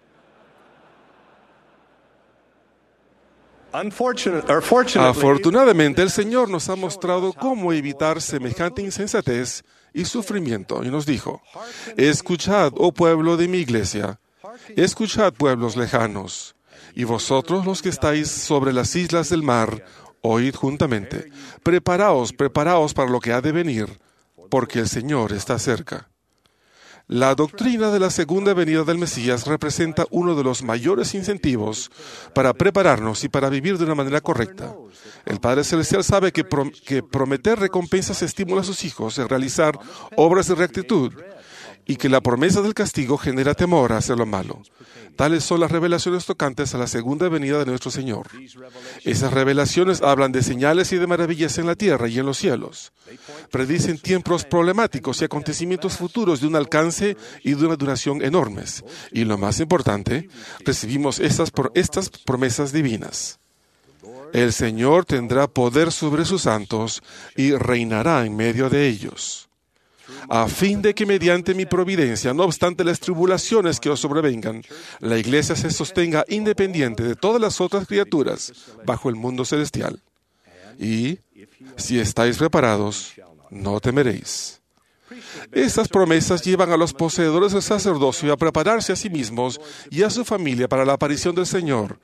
Afortunadamente, el Señor nos ha mostrado cómo evitar semejante insensatez y sufrimiento, y nos dijo: escuchad, oh pueblo de mi iglesia, escuchad, pueblos lejanos, y vosotros los que estáis sobre las islas del mar, oíd juntamente. Preparaos para lo que ha de venir, porque el Señor está cerca. La doctrina de la segunda venida del Mesías representa uno de los mayores incentivos para prepararnos y para vivir de una manera correcta. El Padre Celestial sabe que prometer recompensas estimula a sus hijos en realizar obras de rectitud y que la promesa del castigo genera temor a hacer lo malo. Tales son las revelaciones tocantes a la segunda venida de nuestro Señor. Esas revelaciones hablan de señales y de maravillas en la tierra y en los cielos. Predicen tiempos problemáticos y acontecimientos futuros de un alcance y de una duración enormes. Y lo más importante, recibimos estas promesas divinas. El Señor tendrá poder sobre sus santos y reinará en medio de ellos, a fin de que mediante mi providencia, no obstante las tribulaciones que os sobrevengan, la Iglesia se sostenga independiente de todas las otras criaturas bajo el mundo celestial. Y, si estáis preparados, no temeréis. Estas promesas llevan a los poseedores del sacerdocio a prepararse a sí mismos y a su familia para la aparición del Señor.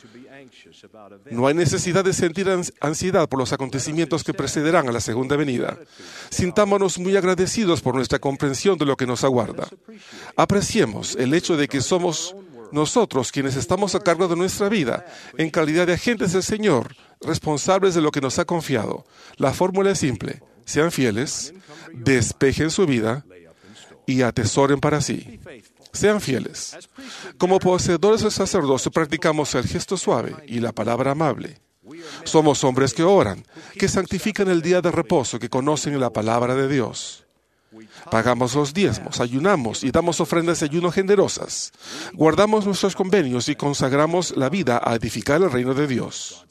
No hay necesidad de sentir ansiedad por los acontecimientos que precederán a la segunda venida. Sintámonos muy agradecidos por nuestra comprensión de lo que nos aguarda. Apreciemos el hecho de que somos nosotros quienes estamos a cargo de nuestra vida, en calidad de agentes del Señor, responsables de lo que nos ha confiado. La fórmula es simple: sean fieles, despejen su vida y atesoren para sí. Sean fieles. Como poseedores del sacerdocio practicamos el gesto suave y la palabra amable. Somos hombres que oran, que santifican el día de reposo, que conocen la palabra de Dios. Pagamos los diezmos, ayunamos y damos ofrendas de ayuno generosas. Guardamos nuestros convenios y consagramos la vida a edificar el reino de Dios.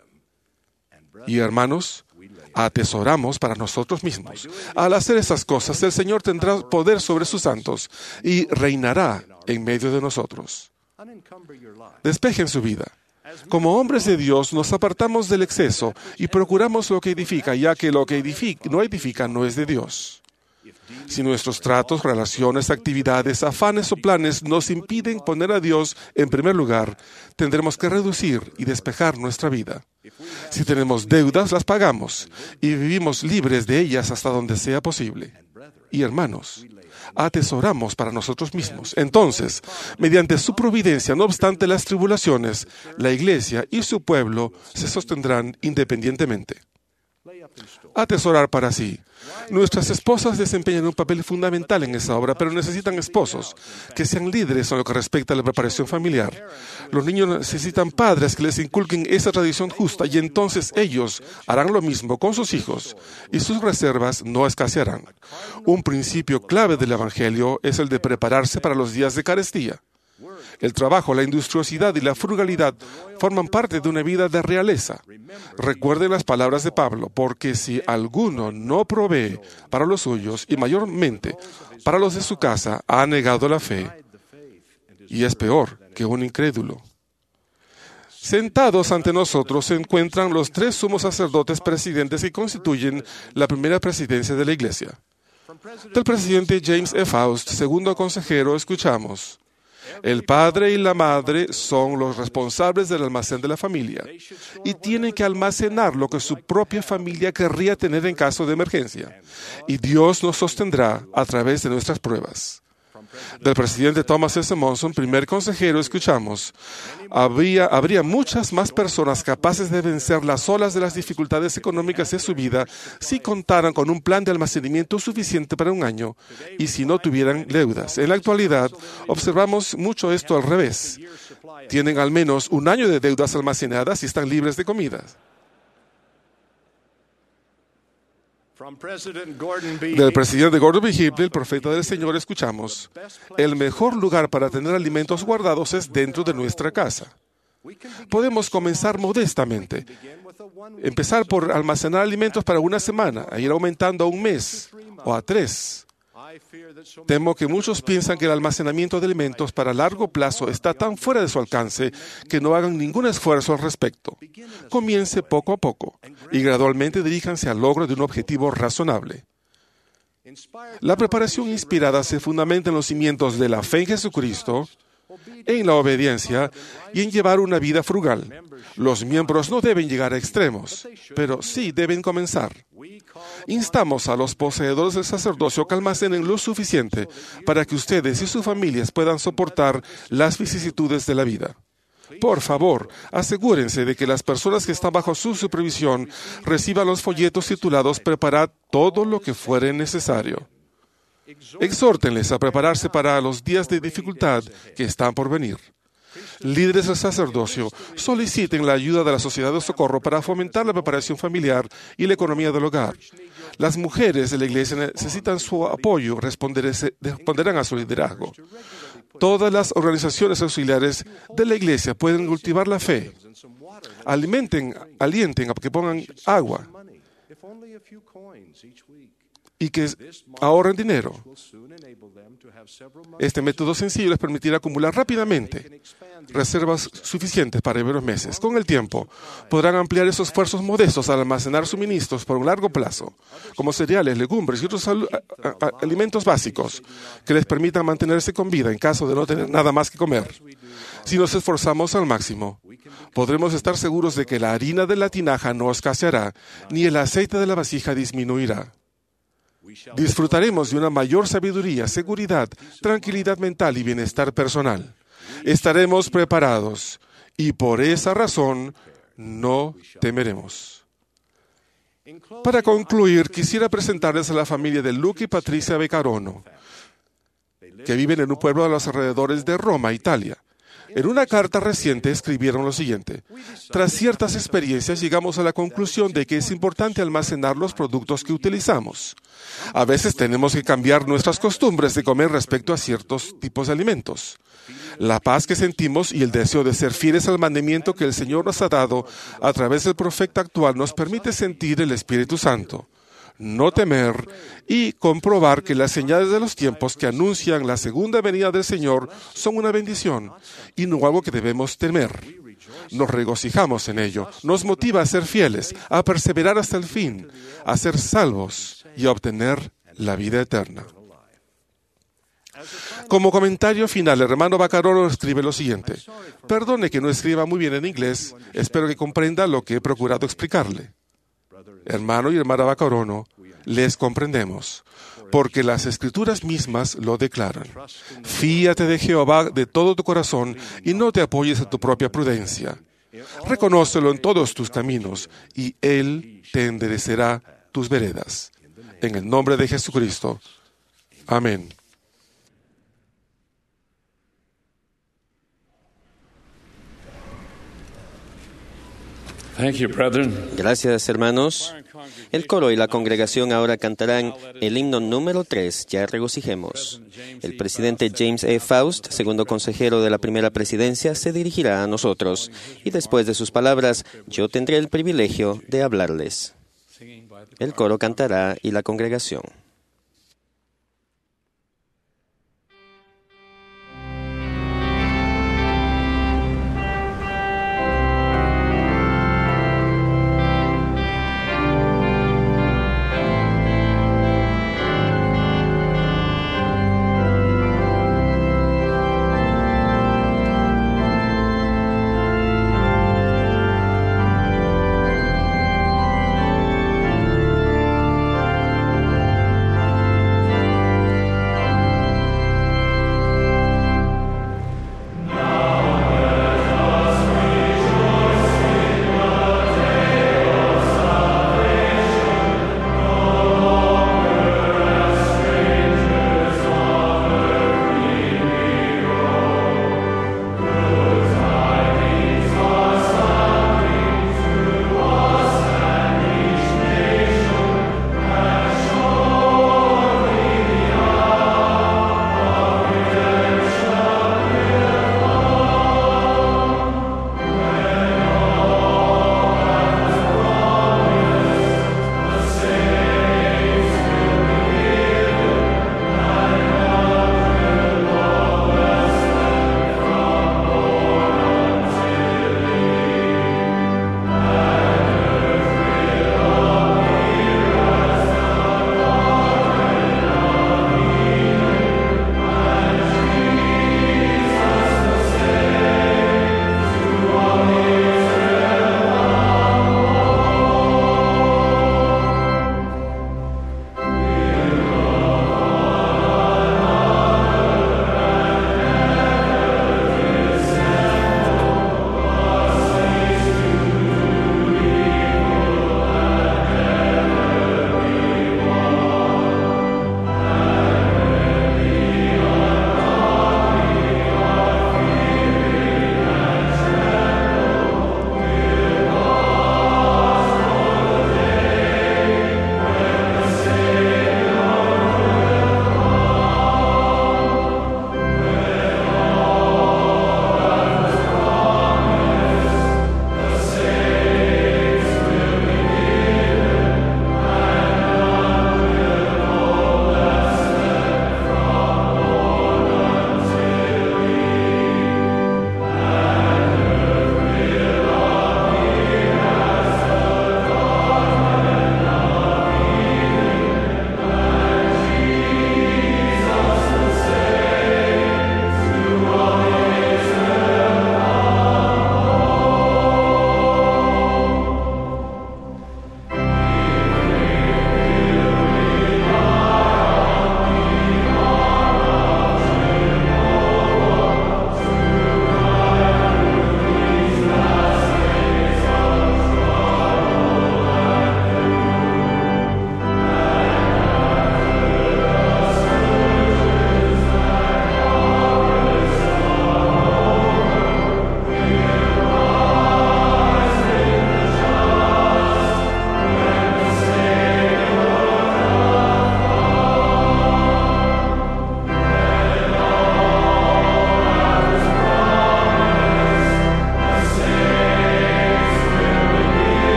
Y hermanos, atesoramos para nosotros mismos. Al hacer estas cosas, el Señor tendrá poder sobre sus santos y reinará en medio de nosotros. Despejen su vida. Como hombres de Dios, nos apartamos del exceso y procuramos lo que edifica, ya que lo que no edifica no es de Dios. Si nuestros tratos, relaciones, actividades, afanes o planes nos impiden poner a Dios en primer lugar, tendremos que reducir y despejar nuestra vida. Si tenemos deudas, las pagamos y vivimos libres de ellas hasta donde sea posible. Y hermanos, atesoramos para nosotros mismos. Entonces, mediante su providencia, no obstante las tribulaciones, la Iglesia y su pueblo se sostendrán independientemente. Atesorar para sí. Nuestras esposas desempeñan un papel fundamental en esa obra, pero necesitan esposos que sean líderes en lo que respecta a la preparación familiar. Los niños necesitan padres que les inculquen esa tradición justa y entonces ellos harán lo mismo con sus hijos y sus reservas no escasearán. Un principio clave del Evangelio es el de prepararse para los días de carestía. El trabajo, la industriosidad y la frugalidad forman parte de una vida de realeza. Recuerden las palabras de Pablo, porque si alguno no provee para los suyos y mayormente para los de su casa, ha negado la fe y es peor que un incrédulo. Sentados ante nosotros se encuentran los 3 sumos sacerdotes presidentes que constituyen la primera presidencia de la Iglesia. Del presidente James E. Faust, segundo consejero, escuchamos: el padre y la madre son los responsables del almacén de la familia y tienen que almacenar lo que su propia familia querría tener en caso de emergencia. Y Dios nos sostendrá a través de nuestras pruebas. Del presidente Thomas S. Monson, primer consejero, escuchamos: habría muchas más personas capaces de vencer las olas de las dificultades económicas de su vida si contaran con un plan de almacenamiento suficiente para un año y si no tuvieran deudas. En la actualidad, observamos mucho esto al revés. Tienen al menos un año de deudas almacenadas y están libres de comida. Del presidente Gordon B. Hinckley, el profeta del Señor, escuchamos: el mejor lugar para tener alimentos guardados es dentro de nuestra casa. Podemos comenzar modestamente. Empezar por almacenar alimentos para una semana, e ir aumentando a un mes o a 3. Temo que muchos piensan que el almacenamiento de alimentos para largo plazo está tan fuera de su alcance que no hagan ningún esfuerzo al respecto. Comience poco a poco y gradualmente diríjanse al logro de un objetivo razonable. La preparación inspirada se fundamenta en los cimientos de la fe en Jesucristo, en la obediencia y en llevar una vida frugal. Los miembros no deben llegar a extremos, pero sí deben comenzar. Instamos a los poseedores del sacerdocio que almacenen lo suficiente para que ustedes y sus familias puedan soportar las vicisitudes de la vida. Por favor, asegúrense de que las personas que están bajo su supervisión reciban los folletos titulados «Preparad todo lo que fuere necesario». Exhórtenles a prepararse para los días de dificultad que están por venir. Líderes del sacerdocio, soliciten la ayuda de la Sociedad de Socorro para fomentar la preparación familiar y la economía del hogar. Las mujeres de la Iglesia necesitan su apoyo, responderán a su liderazgo. Todas las organizaciones auxiliares de la Iglesia pueden cultivar la fe. Alienten a que pongan agua y que ahorren dinero. Este método sencillo les permitirá acumular rápidamente reservas suficientes para varios meses. Con el tiempo, podrán ampliar esos esfuerzos modestos al almacenar suministros por un largo plazo, como cereales, legumbres y otros alimentos básicos que les permitan mantenerse con vida en caso de no tener nada más que comer. Si nos esforzamos al máximo, podremos estar seguros de que la harina de la tinaja no escaseará, ni el aceite de la vasija disminuirá. Disfrutaremos de una mayor sabiduría, seguridad, tranquilidad mental y bienestar personal. Estaremos preparados y por esa razón no temeremos. Para concluir, quisiera presentarles a la familia de Luca y Patricia Beccarono, que viven en un pueblo a los alrededores de Roma, Italia. En una carta reciente escribieron lo siguiente: tras ciertas experiencias llegamos a la conclusión de que es importante almacenar los productos que utilizamos. A veces tenemos que cambiar nuestras costumbres de comer respecto a ciertos tipos de alimentos. La paz que sentimos y el deseo de ser fieles al mandamiento que el Señor nos ha dado a través del profeta actual nos permite sentir el Espíritu Santo. no temer y comprobar que las señales de los tiempos que anuncian la segunda venida del Señor son una bendición y no algo que debemos temer. Nos regocijamos en ello, nos motiva a ser fieles, a perseverar hasta el fin, a ser salvos y a obtener la vida eterna. Como comentario final, el hermano Vacarolo escribe lo siguiente. Perdone que no escriba muy bien en inglés, espero que comprenda lo que he procurado explicarle. Hermano y hermana Vacarolo, les comprendemos, porque las Escrituras mismas lo declaran. Fíate de Jehová de todo tu corazón y no te apoyes en tu propia prudencia. Reconócelo en todos tus caminos y Él te enderecerá tus veredas. En el nombre de Jesucristo. Amén. Gracias, hermanos. El coro y la congregación ahora cantarán el himno número 3, Ya regocijemos. El presidente James E. Faust, segundo consejero de la primera presidencia, se dirigirá a nosotros y después de sus palabras, yo tendré el privilegio de hablarles. El coro cantará y la congregación.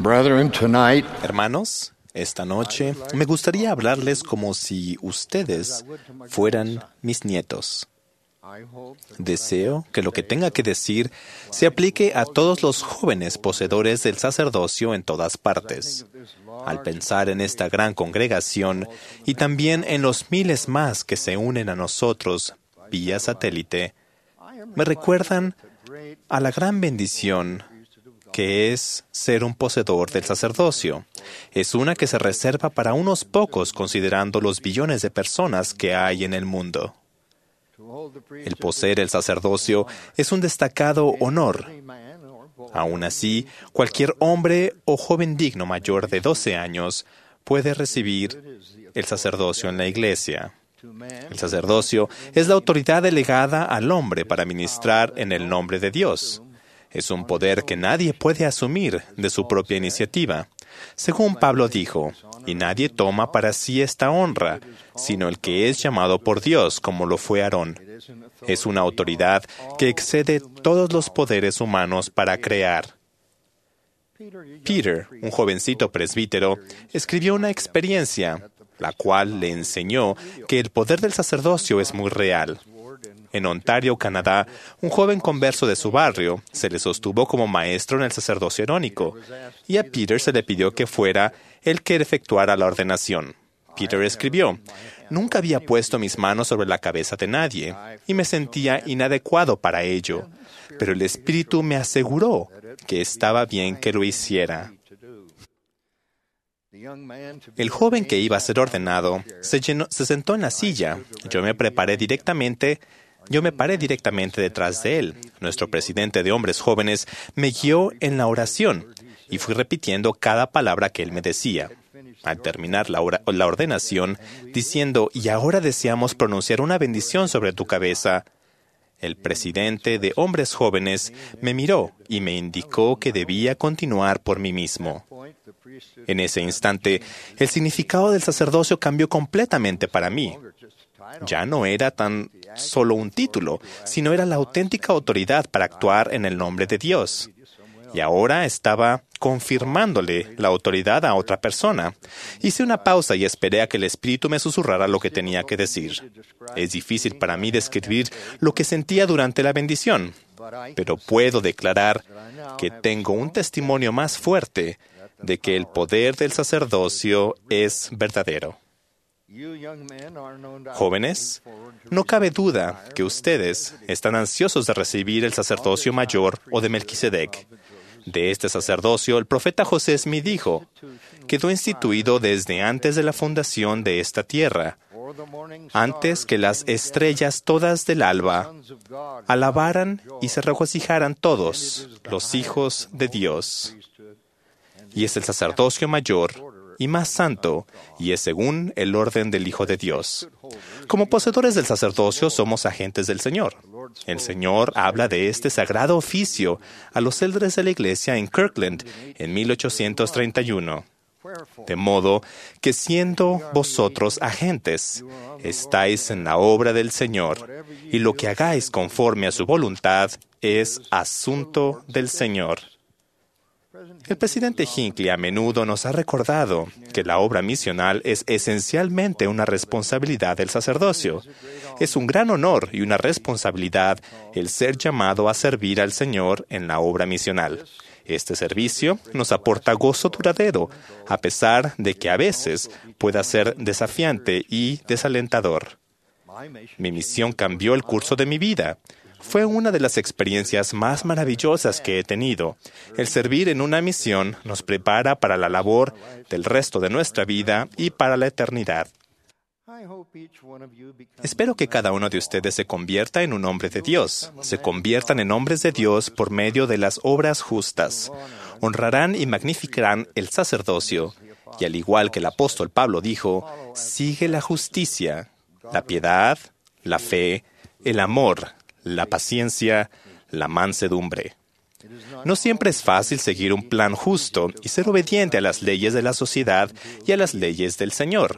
Brethren, tonight, Hermanos, esta noche me gustaría hablarles como si ustedes fueran mis nietos. Deseo que lo que tenga que decir se aplique a todos los jóvenes poseedores del sacerdocio en todas partes. Al pensar en esta gran congregación y también en los miles más que se unen a nosotros vía satélite, me recuerdan a la gran bendición que es ser un poseedor del sacerdocio. Es una que se reserva para unos pocos considerando los billones de personas que hay en el mundo. El poseer el sacerdocio es un destacado honor. Aún así, cualquier hombre o joven digno mayor de 12 años puede recibir el sacerdocio en la iglesia. El sacerdocio es la autoridad delegada al hombre para ministrar en el nombre de Dios. Es un poder que nadie puede asumir de su propia iniciativa. Según Pablo dijo, y nadie toma para sí esta honra, sino el que es llamado por Dios, como lo fue Aarón. Es una autoridad que excede todos los poderes humanos para crear. Peter, un jovencito presbítero, escribió una experiencia, la cual le enseñó que el poder del sacerdocio es muy real. En Ontario, Canadá, un joven converso de su barrio se le sostuvo como maestro en el sacerdocio arónico, y a Peter se le pidió que fuera el que efectuara la ordenación. Peter escribió: «Nunca había puesto mis manos sobre la cabeza de nadie, y me sentía inadecuado para ello, pero el Espíritu me aseguró que estaba bien que lo hiciera». El joven que iba a ser ordenado se sentó en la silla. Yo me paré directamente detrás de él. Nuestro presidente de hombres jóvenes me guió en la oración y fui repitiendo cada palabra que él me decía. Al terminar la ordenación, diciendo: «Y ahora deseamos pronunciar una bendición sobre tu cabeza», el presidente de hombres jóvenes me miró y me indicó que debía continuar por mí mismo. En ese instante, el significado del sacerdocio cambió completamente para mí. Ya no era tan solo un título, sino era la auténtica autoridad para actuar en el nombre de Dios. Y ahora estaba confirmándole la autoridad a otra persona. Hice una pausa y esperé a que el Espíritu me susurrara lo que tenía que decir. Es difícil para mí describir lo que sentía durante la bendición, pero puedo declarar que tengo un testimonio más fuerte de que el poder del sacerdocio es verdadero. Jóvenes, no cabe duda que ustedes están ansiosos de recibir el sacerdocio mayor o de Melquisedec. De este sacerdocio, el profeta José Smith dijo: «Quedó instituido desde antes de la fundación de esta tierra, antes que las estrellas todas del alba alabaran y se regocijaran todos los hijos de Dios». Y es el sacerdocio mayor y más santo, y es según el orden del Hijo de Dios. Como poseedores del sacerdocio somos agentes del Señor. El Señor habla de este sagrado oficio a los líderes de la iglesia en Kirkland en 1831. De modo que siendo vosotros agentes, estáis en la obra del Señor, y lo que hagáis conforme a su voluntad es asunto del Señor. El presidente Hinckley a menudo nos ha recordado que la obra misional es esencialmente una responsabilidad del sacerdocio. Es un gran honor y una responsabilidad el ser llamado a servir al Señor en la obra misional. Este servicio nos aporta gozo duradero, a pesar de que a veces pueda ser desafiante y desalentador. Mi misión cambió el curso de mi vida. Fue una de las experiencias más maravillosas que he tenido. El servir en una misión nos prepara para la labor del resto de nuestra vida y para la eternidad. Espero que cada uno de ustedes se convierta en un hombre de Dios. Se conviertan en hombres de Dios por medio de las obras justas. Honrarán y magnificarán el sacerdocio. Y al igual que el apóstol Pablo dijo, sigue la justicia, la piedad, la fe, el amor, la paciencia, la mansedumbre. No siempre es fácil seguir un plan justo y ser obediente a las leyes de la sociedad y a las leyes del Señor.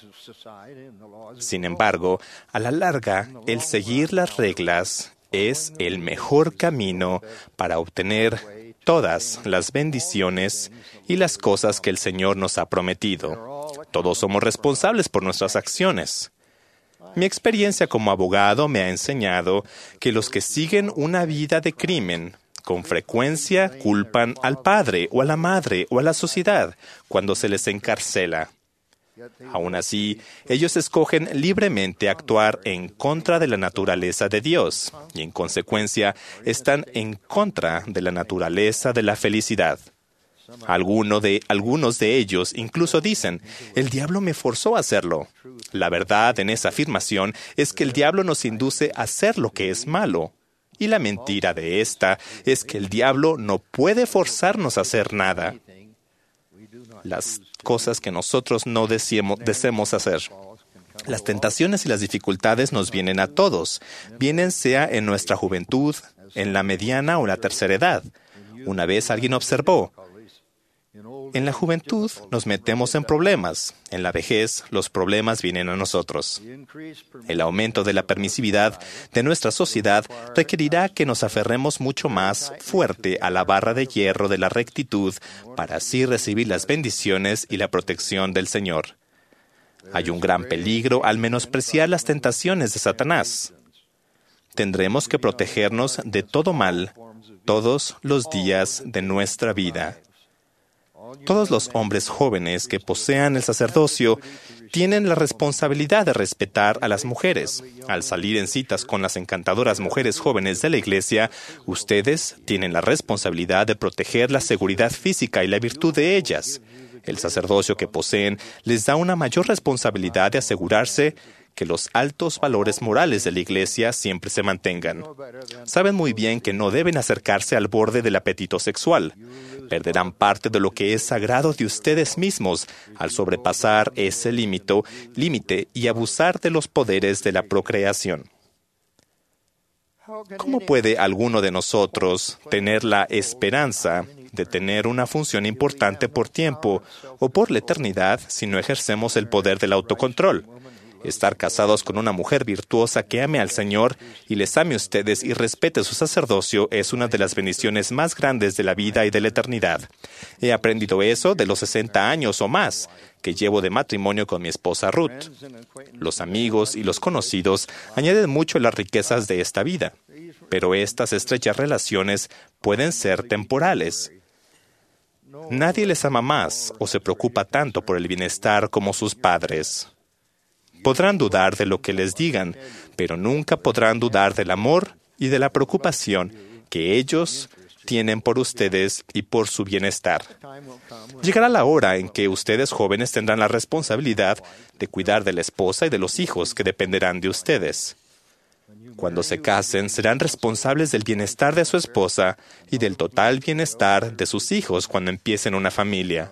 Sin embargo, a la larga, el seguir las reglas es el mejor camino para obtener todas las bendiciones y las cosas que el Señor nos ha prometido. Todos somos responsables por nuestras acciones. Mi experiencia como abogado me ha enseñado que los que siguen una vida de crimen con frecuencia culpan al padre o a la madre o a la sociedad cuando se les encarcela. Aún así, ellos escogen libremente actuar en contra de la naturaleza de Dios y, en consecuencia, están en contra de la naturaleza de la felicidad. Algunos de ellos incluso dicen, el diablo me forzó a hacerlo. La verdad en esa afirmación es que el diablo nos induce a hacer lo que es malo. Y la mentira de esta es que el diablo no puede forzarnos a hacer nada. Las cosas que nosotros no deseemos hacer. Las tentaciones y las dificultades nos vienen a todos, vienen sea en nuestra juventud, en la mediana o la tercera edad. Una vez alguien observó, en la juventud nos metemos en problemas, en la vejez los problemas vienen a nosotros. El aumento de la permisividad de nuestra sociedad requerirá que nos aferremos mucho más fuerte a la barra de hierro de la rectitud para así recibir las bendiciones y la protección del Señor. Hay un gran peligro al menospreciar las tentaciones de Satanás. Tendremos que protegernos de todo mal todos los días de nuestra vida. Todos los hombres jóvenes que posean el sacerdocio tienen la responsabilidad de respetar a las mujeres. Al salir en citas con las encantadoras mujeres jóvenes de la iglesia, ustedes tienen la responsabilidad de proteger la seguridad física y la virtud de ellas. El sacerdocio que poseen les da una mayor responsabilidad de asegurarse que los altos valores morales de la iglesia siempre se mantengan. Saben muy bien que no deben acercarse al borde del apetito sexual. Perderán parte de lo que es sagrado de ustedes mismos al sobrepasar ese límite y abusar de los poderes de la procreación. ¿Cómo puede alguno de nosotros tener la esperanza de tener una función importante por tiempo o por la eternidad si no ejercemos el poder del autocontrol? Estar casados con una mujer virtuosa que ame al Señor y les ame a ustedes y respete su sacerdocio es una de las bendiciones más grandes de la vida y de la eternidad. He aprendido eso de los 60 años o más que llevo de matrimonio con mi esposa Ruth. Los amigos y los conocidos añaden mucho a las riquezas de esta vida, pero estas estrechas relaciones pueden ser temporales. Nadie les ama más o se preocupa tanto por el bienestar como sus padres. Podrán dudar de lo que les digan, pero nunca podrán dudar del amor y de la preocupación que ellos tienen por ustedes y por su bienestar. Llegará la hora en que ustedes jóvenes tendrán la responsabilidad de cuidar de la esposa y de los hijos que dependerán de ustedes. Cuando se casen, serán responsables del bienestar de su esposa y del total bienestar de sus hijos cuando empiecen una familia.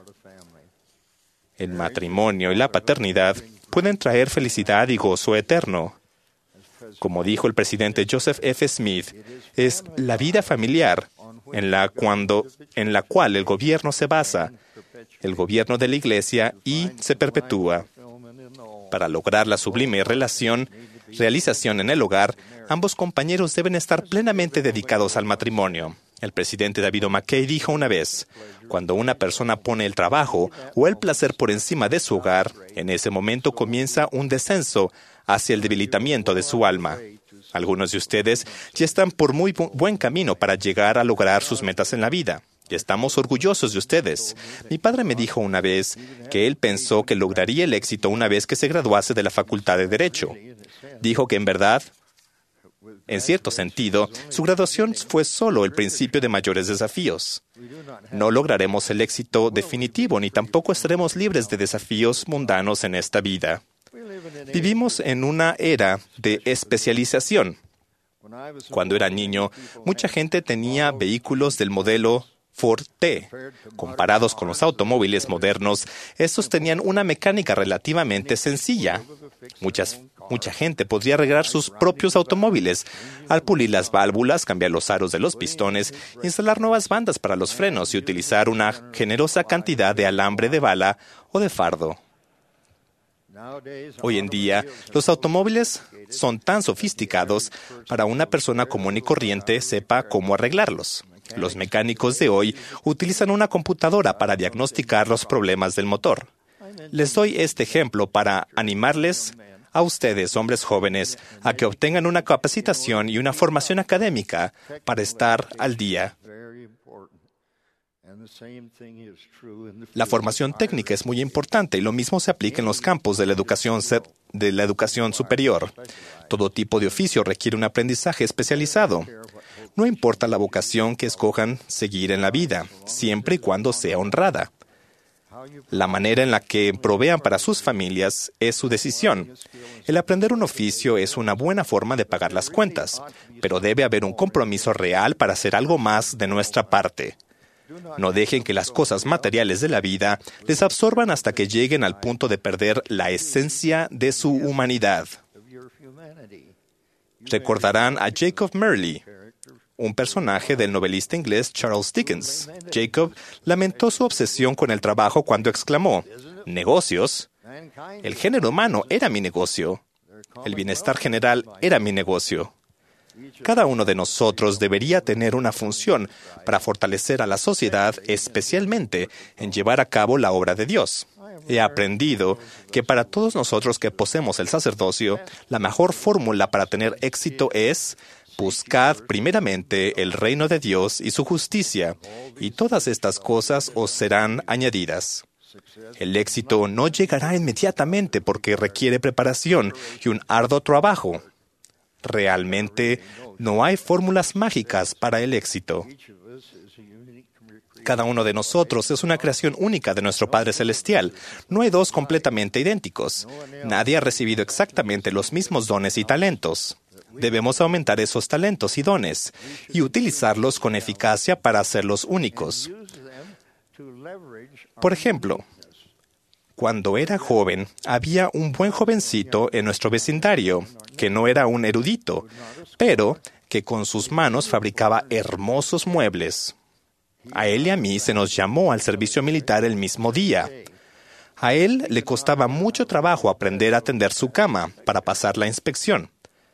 El matrimonio y la paternidad pueden traer felicidad y gozo eterno. Como dijo el presidente Joseph F. Smith, es la vida familiar en la cual el gobierno se basa, el gobierno de la Iglesia, y se perpetúa. Para lograr la sublime realización en el hogar, ambos compañeros deben estar plenamente dedicados al matrimonio. El presidente David O. McKay dijo una vez, cuando una persona pone el trabajo o el placer por encima de su hogar, en ese momento comienza un descenso hacia el debilitamiento de su alma. Algunos de ustedes ya están por muy buen camino para llegar a lograr sus metas en la vida. Y estamos orgullosos de ustedes. Mi padre me dijo una vez que él pensó que lograría el éxito una vez que se graduase de la Facultad de Derecho. Dijo que en verdad, en cierto sentido, su graduación fue solo el principio de mayores desafíos. No lograremos el éxito definitivo ni tampoco estaremos libres de desafíos mundanos en esta vida. Vivimos en una era de especialización. Cuando era niño, mucha gente tenía vehículos del modelo Ford T. Comparados con los automóviles modernos, estos tenían una mecánica relativamente sencilla. Mucha gente podría arreglar sus propios automóviles al pulir las válvulas, cambiar los aros de los pistones, instalar nuevas bandas para los frenos y utilizar una generosa cantidad de alambre de bala o de fardo. Hoy en día, los automóviles son tan sofisticados para una persona común y corriente sepa cómo arreglarlos. Los mecánicos de hoy utilizan una computadora para diagnosticar los problemas del motor. Les doy este ejemplo para animarles a ustedes, hombres jóvenes, a que obtengan una capacitación y una formación académica para estar al día. La formación técnica es muy importante y lo mismo se aplica en los campos de la educación superior. Todo tipo de oficio requiere un aprendizaje especializado. No importa la vocación que escojan seguir en la vida, siempre y cuando sea honrada. La manera en la que provean para sus familias es su decisión. El aprender un oficio es una buena forma de pagar las cuentas, pero debe haber un compromiso real para hacer algo más de nuestra parte. No dejen que las cosas materiales de la vida les absorban hasta que lleguen al punto de perder la esencia de su humanidad. Recordarán a Jacob Marley, un personaje del novelista inglés Charles Dickens. Jacob lamentó su obsesión con el trabajo cuando exclamó: «¿Negocios? El género humano era mi negocio. El bienestar general era mi negocio». Cada uno de nosotros debería tener una función para fortalecer a la sociedad, especialmente en llevar a cabo la obra de Dios. He aprendido que para todos nosotros que poseemos el sacerdocio, la mejor fórmula para tener éxito es: buscad primeramente el reino de Dios y su justicia, y todas estas cosas os serán añadidas. El éxito no llegará inmediatamente porque requiere preparación y un arduo trabajo. Realmente, no hay fórmulas mágicas para el éxito. Cada uno de nosotros es una creación única de nuestro Padre Celestial. No hay dos completamente idénticos. Nadie ha recibido exactamente los mismos dones y talentos. Debemos aumentar esos talentos y dones y utilizarlos con eficacia para hacerlos únicos. Por ejemplo, cuando era joven, había un buen jovencito en nuestro vecindario que no era un erudito, pero que con sus manos fabricaba hermosos muebles. A él y a mí se nos llamó al servicio militar el mismo día. A él le costaba mucho trabajo aprender a tender su cama para pasar la inspección.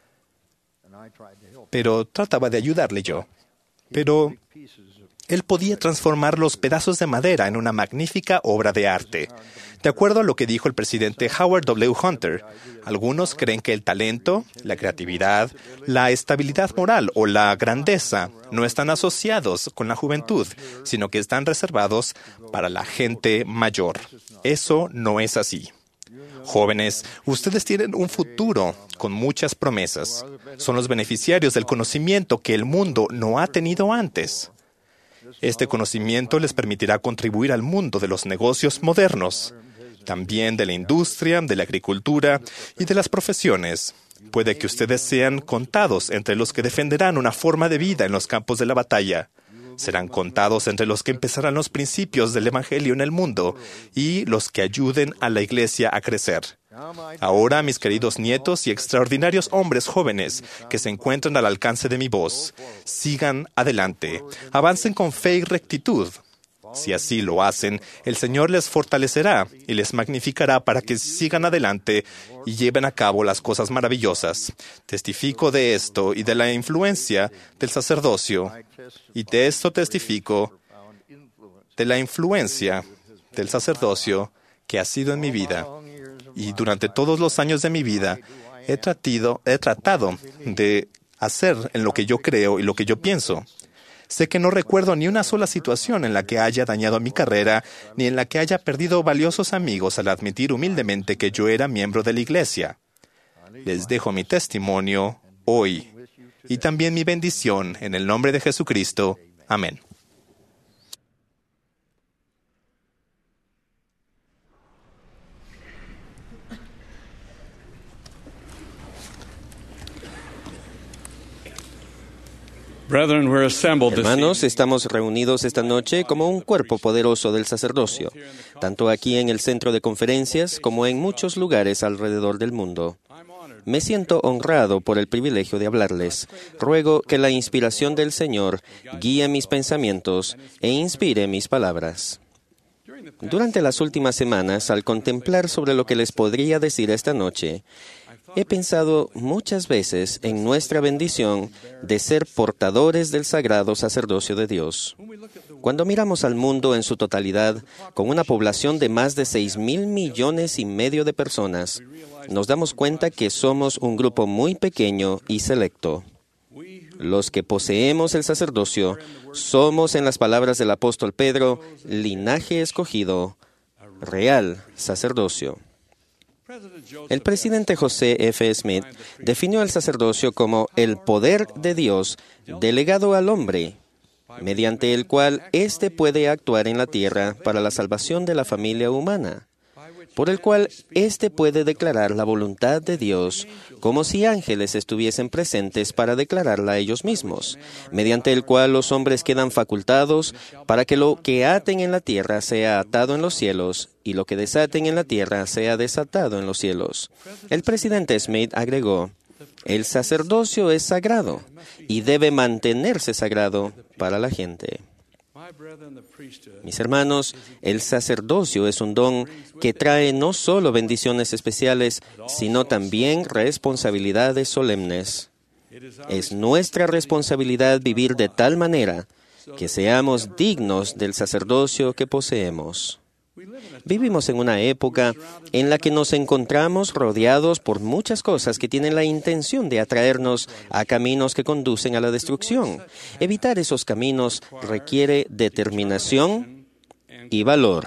Pero trataba de ayudarle yo. Pero él podía transformar los pedazos de madera en una magnífica obra de arte. De acuerdo a lo que dijo el presidente Howard W. Hunter, algunos creen que el talento, la creatividad, la estabilidad moral o la grandeza no están asociados con la juventud, sino que están reservados para la gente mayor. Eso no es así. Jóvenes, ustedes tienen un futuro con muchas promesas. Son los beneficiarios del conocimiento que el mundo no ha tenido antes. Este conocimiento les permitirá contribuir al mundo de los negocios modernos, también de la industria, de la agricultura y de las profesiones. Puede que ustedes sean contados entre los que defenderán una forma de vida en los campos de la batalla. Serán contados entre los que empezarán los principios del Evangelio en el mundo y los que ayuden a la Iglesia a crecer. Ahora, mis queridos nietos y extraordinarios hombres jóvenes que se encuentran al alcance de mi voz, sigan adelante, avancen con fe y rectitud. Si así lo hacen, el Señor les fortalecerá y les magnificará para que sigan adelante y lleven a cabo las cosas maravillosas. Testifico de esto y de la influencia del sacerdocio, y de esto testifico de la influencia del sacerdocio que ha sido en mi vida. Y durante todos los años de mi vida he tratado de hacer en lo que yo creo y lo que yo pienso. Sé que no recuerdo ni una sola situación en la que haya dañado mi carrera, ni en la que haya perdido valiosos amigos al admitir humildemente que yo era miembro de la Iglesia. Les dejo mi testimonio hoy y también mi bendición en el nombre de Jesucristo. Amén. Hermanos, estamos reunidos esta noche como un cuerpo poderoso del sacerdocio, tanto aquí en el centro de conferencias como en muchos lugares alrededor del mundo. Me siento honrado por el privilegio de hablarles. Ruego que la inspiración del Señor guíe mis pensamientos e inspire mis palabras. Durante las últimas semanas, al contemplar sobre lo que les podría decir esta noche, He pensado muchas veces en nuestra bendición de ser portadores del sagrado sacerdocio de Dios. Cuando miramos al mundo en su totalidad, con una población de más de 6.5 millones de personas, nos damos cuenta que somos un grupo muy pequeño y selecto. Los que poseemos el sacerdocio somos, en las palabras del apóstol Pedro, linaje escogido, real sacerdocio. El presidente José F. Smith definió el sacerdocio como el poder de Dios delegado al hombre, mediante el cual éste puede actuar en la tierra para la salvación de la familia humana, por el cual éste puede declarar la voluntad de Dios como si ángeles estuviesen presentes para declararla a ellos mismos, mediante el cual los hombres quedan facultados para que lo que aten en la tierra sea atado en los cielos y lo que desaten en la tierra sea desatado en los cielos. El presidente Smith agregó: el sacerdocio es sagrado y debe mantenerse sagrado para la gente. Mis hermanos, el sacerdocio es un don que trae no solo bendiciones especiales, sino también responsabilidades solemnes. Es nuestra responsabilidad vivir de tal manera que seamos dignos del sacerdocio que poseemos. Vivimos en una época en la que nos encontramos rodeados por muchas cosas que tienen la intención de atraernos a caminos que conducen a la destrucción. Evitar esos caminos requiere determinación y valor.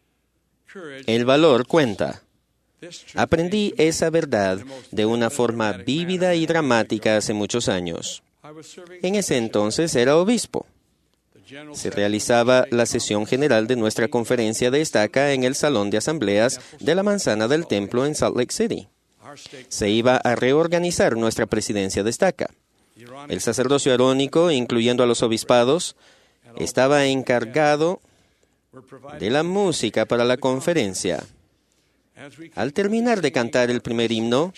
El valor cuenta. Aprendí esa verdad de una forma vívida y dramática hace muchos años. En ese entonces era obispo. Se realizaba la sesión general de nuestra conferencia de estaca en el salón de asambleas de la manzana del templo en Salt Lake City. Se iba a reorganizar nuestra presidencia de estaca. El sacerdocio arónico, incluyendo a los obispados, estaba encargado de la música para la conferencia. Al terminar de cantar el primer himno,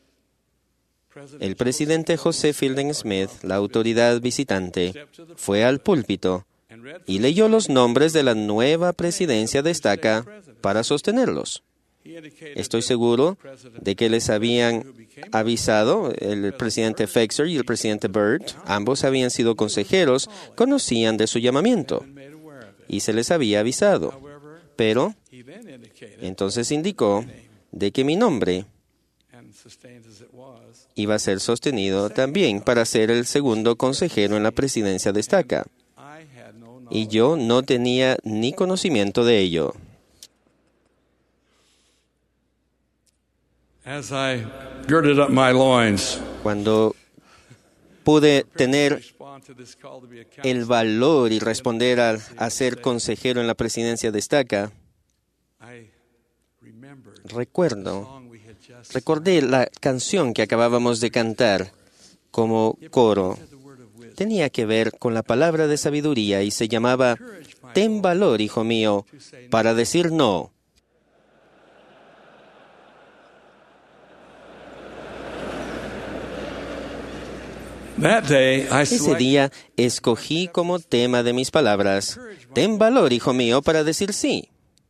el presidente José Fielding Smith, la autoridad visitante, fue al púlpito y leyó los nombres de la nueva presidencia de estaca para sostenerlos. Estoy seguro de que les habían avisado, el presidente Fexer y el presidente Byrd, ambos habían sido consejeros, conocían de su llamamiento y se les había avisado. Pero entonces indicó de que mi nombre iba a ser sostenido también para ser el segundo consejero en la presidencia de estaca. Y yo no tenía ni conocimiento de ello. Cuando pude tener el valor y responder a ser consejero en la presidencia de estaca, recordé la canción que acabábamos de cantar como coro. Tenía que ver con la palabra de sabiduría y se llamaba «Ten valor, hijo mío, para decir no». Ese día escogí como tema de mis palabras «Ten valor, hijo mío, para decir sí».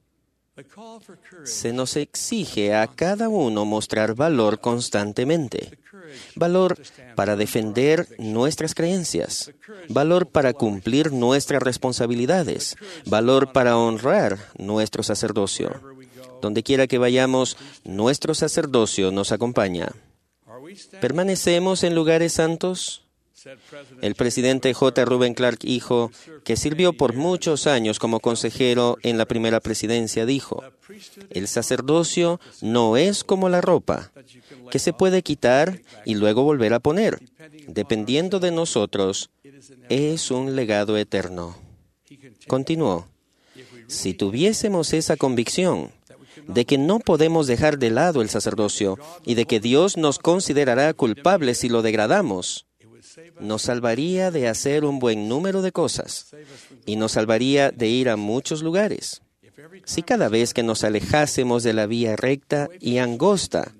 Se nos exige a cada uno mostrar valor constantemente. Valor para defender nuestras creencias. Valor para cumplir nuestras responsabilidades. Valor para honrar nuestro sacerdocio. Donde quiera que vayamos, nuestro sacerdocio nos acompaña. ¿Permanecemos en lugares santos? El presidente J. Reuben Clark, hijo, que sirvió por muchos años como consejero en la primera presidencia, dijo: el sacerdocio no es como la ropa, que se puede quitar y luego volver a poner. Dependiendo de nosotros, es un legado eterno. Continuó: si tuviésemos esa convicción de que no podemos dejar de lado el sacerdocio y de que Dios nos considerará culpables si lo degradamos, nos salvaría de hacer un buen número de cosas y nos salvaría de ir a muchos lugares. Si cada vez que nos alejásemos de la vía recta y angosta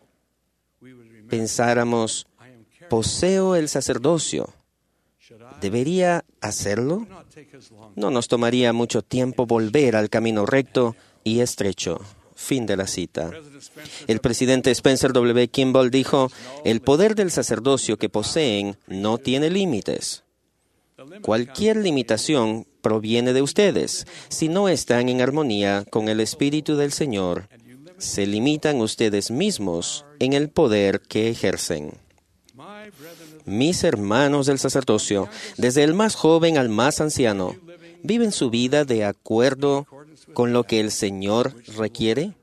pensáramos, poseo el sacerdocio, ¿debería hacerlo? No nos tomaría mucho tiempo volver al camino recto y estrecho. Fin de la cita. El presidente Spencer W. Kimball dijo, el poder del sacerdocio que poseen no tiene límites. Cualquier limitación proviene de ustedes. Si no están en armonía con el Espíritu del Señor, se limitan ustedes mismos en el poder que ejercen. Mis hermanos del sacerdocio, desde el más joven al más anciano, ¿viven su vida de acuerdo con lo que el Señor requiere?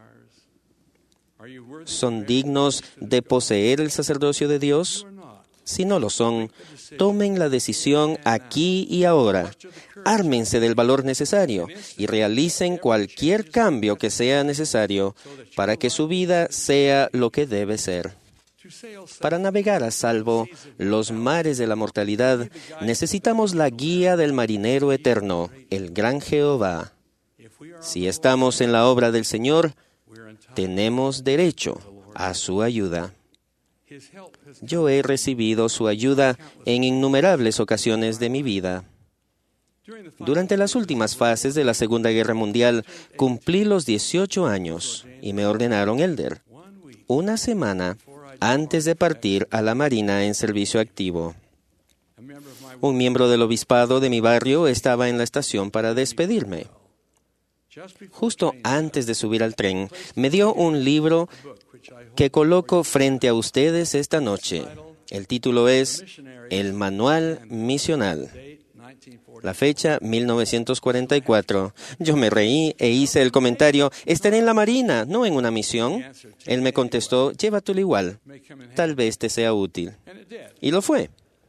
¿Son dignos de poseer el sacerdocio de Dios? Si no lo son, tomen la decisión aquí y ahora. Ármense del valor necesario y realicen cualquier cambio que sea necesario para que su vida sea lo que debe ser. Para navegar a salvo los mares de la mortalidad, necesitamos la guía del marinero eterno, el gran Jehová. Si estamos en la obra del Señor, tenemos derecho a su ayuda. Yo he recibido su ayuda en innumerables ocasiones de mi vida. Durante las últimas fases de la Segunda Guerra Mundial, cumplí los 18 años y me ordenaron elder, una semana antes de partir a la Marina en servicio activo. Un miembro del obispado de mi barrio estaba en la estación para despedirme. Justo antes de subir al tren, me dio un libro que coloco frente a ustedes esta noche. El título es El Manual Misional. La fecha, 1944. Yo me reí e hice el comentario, estaré en la Marina, no en una misión. Él me contestó, llévatelo igual, tal vez te sea útil. Y lo fue.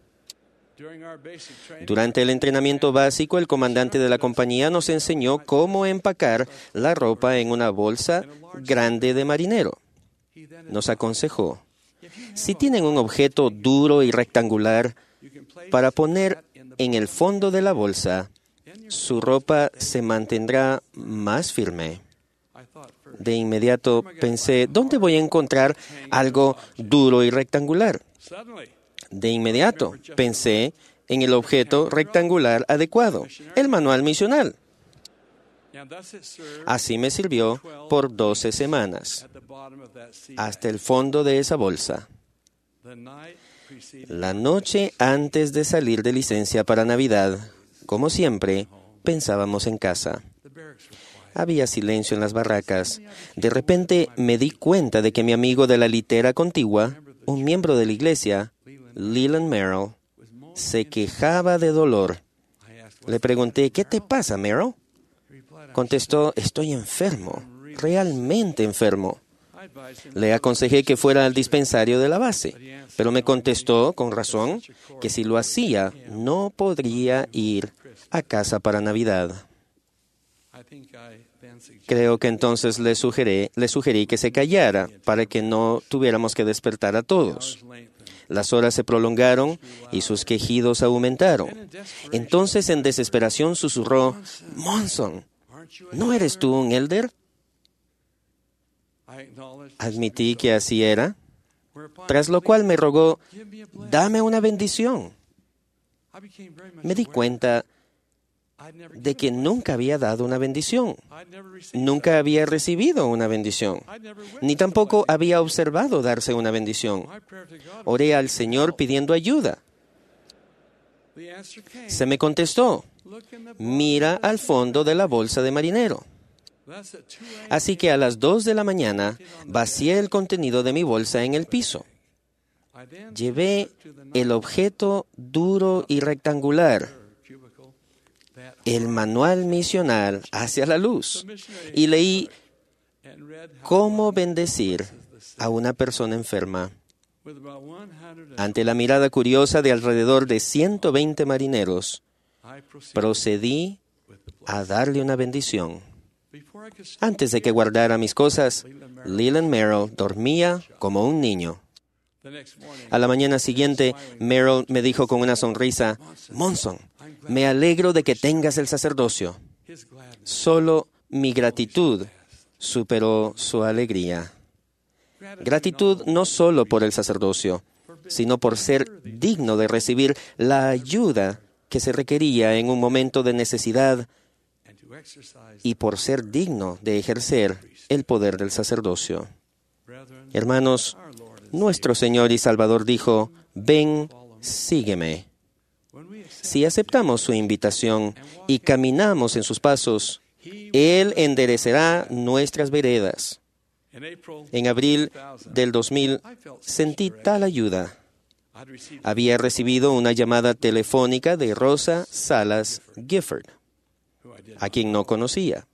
Durante el entrenamiento básico, el comandante de la compañía nos enseñó cómo empacar la ropa en una bolsa grande de marinero. Nos aconsejó, si tienen un objeto duro y rectangular para poner en el fondo de la bolsa, su ropa se mantendrá más firme. De inmediato pensé, ¿dónde voy a encontrar algo duro y rectangular? De inmediato pensé en el objeto rectangular adecuado, el manual misional. Así me sirvió por 12 semanas, hasta el fondo de esa bolsa. La noche antes de salir de licencia para Navidad, como siempre, pensábamos en casa. Había silencio en las barracas. De repente me di cuenta de que mi amigo de la litera contigua, un miembro de la iglesia, Leland Merrill, se quejaba de dolor. Le pregunté, ¿qué te pasa, Merrill? Contestó, estoy enfermo, realmente enfermo. Le aconsejé que fuera al dispensario de la base, pero me contestó, con razón, que si lo hacía, no podría ir a casa para Navidad. Creo que entonces le sugerí que se callara para que no tuviéramos que despertar a todos. Las horas se prolongaron y sus quejidos aumentaron. Entonces, en desesperación, susurró, Monson, ¿no eres tú un elder? Admití que así era, tras lo cual me rogó, dame una bendición. Me di cuenta de que nunca había dado una bendición, nunca había recibido una bendición, ni tampoco había observado darse una bendición. Oré al Señor pidiendo ayuda. Se me contestó, mira al fondo de la bolsa de marinero. Así que a las 2 de la mañana vacié el contenido de mi bolsa en el piso. Llevé el objeto duro y rectangular, el manual misional, hacia la luz y leí cómo bendecir a una persona enferma. Ante la mirada curiosa de alrededor de 120 marineros, procedí a darle una bendición. Antes de que guardara mis cosas, Leland Merrill dormía como un niño. A la mañana siguiente, Merrill me dijo con una sonrisa, Monson, me alegro de que tengas el sacerdocio. Solo mi gratitud superó su alegría. Gratitud no solo por el sacerdocio, sino por ser digno de recibir la ayuda que se requería en un momento de necesidad y por ser digno de ejercer el poder del sacerdocio. Hermanos, nuestro Señor y Salvador dijo, «Ven, sígueme». Si aceptamos su invitación y caminamos en sus pasos, Él enderecerá nuestras veredas. En abril del 2000 sentí tal ayuda. Había recibido una llamada telefónica de Rosa Salas Gifford, a quien no conocía.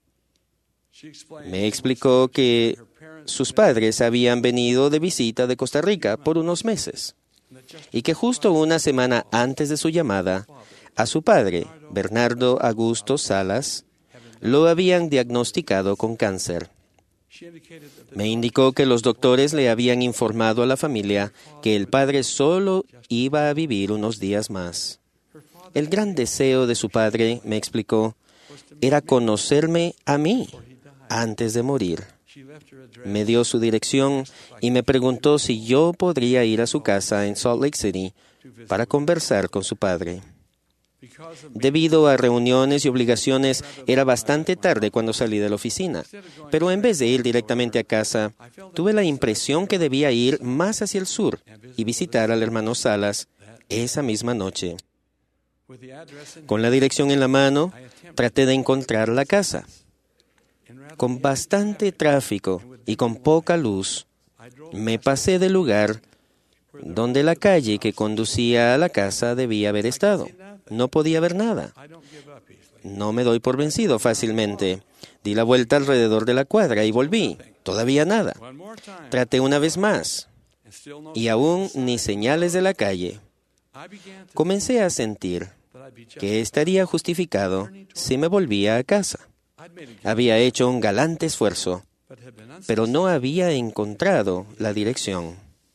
Me explicó que sus padres habían venido de visita de Costa Rica por unos meses y que justo una semana antes de su llamada, a su padre, Bernardo Augusto Salas, lo habían diagnosticado con cáncer. Me indicó que los doctores le habían informado a la familia que el padre solo iba a vivir unos días más. El gran deseo de su padre, me explicó, era conocerme a mí antes de morir. Me dio su dirección y me preguntó si yo podría ir a su casa en Salt Lake City para conversar con su padre. Debido a reuniones y obligaciones, era bastante tarde cuando salí de la oficina, pero en vez de ir directamente a casa, tuve la impresión que debía ir más hacia el sur y visitar al hermano Salas esa misma noche. Con la dirección en la mano, traté de encontrar la casa. Con bastante tráfico y con poca luz, me pasé del lugar donde la calle que conducía a la casa debía haber estado. No podía ver nada. No me doy por vencido fácilmente. Di la vuelta alrededor de la cuadra y volví. Todavía nada. Traté una vez más y aún ni señales de la calle. Comencé a sentir que estaría justificado si me volvía a casa. Había hecho un galante esfuerzo, pero no había encontrado la dirección.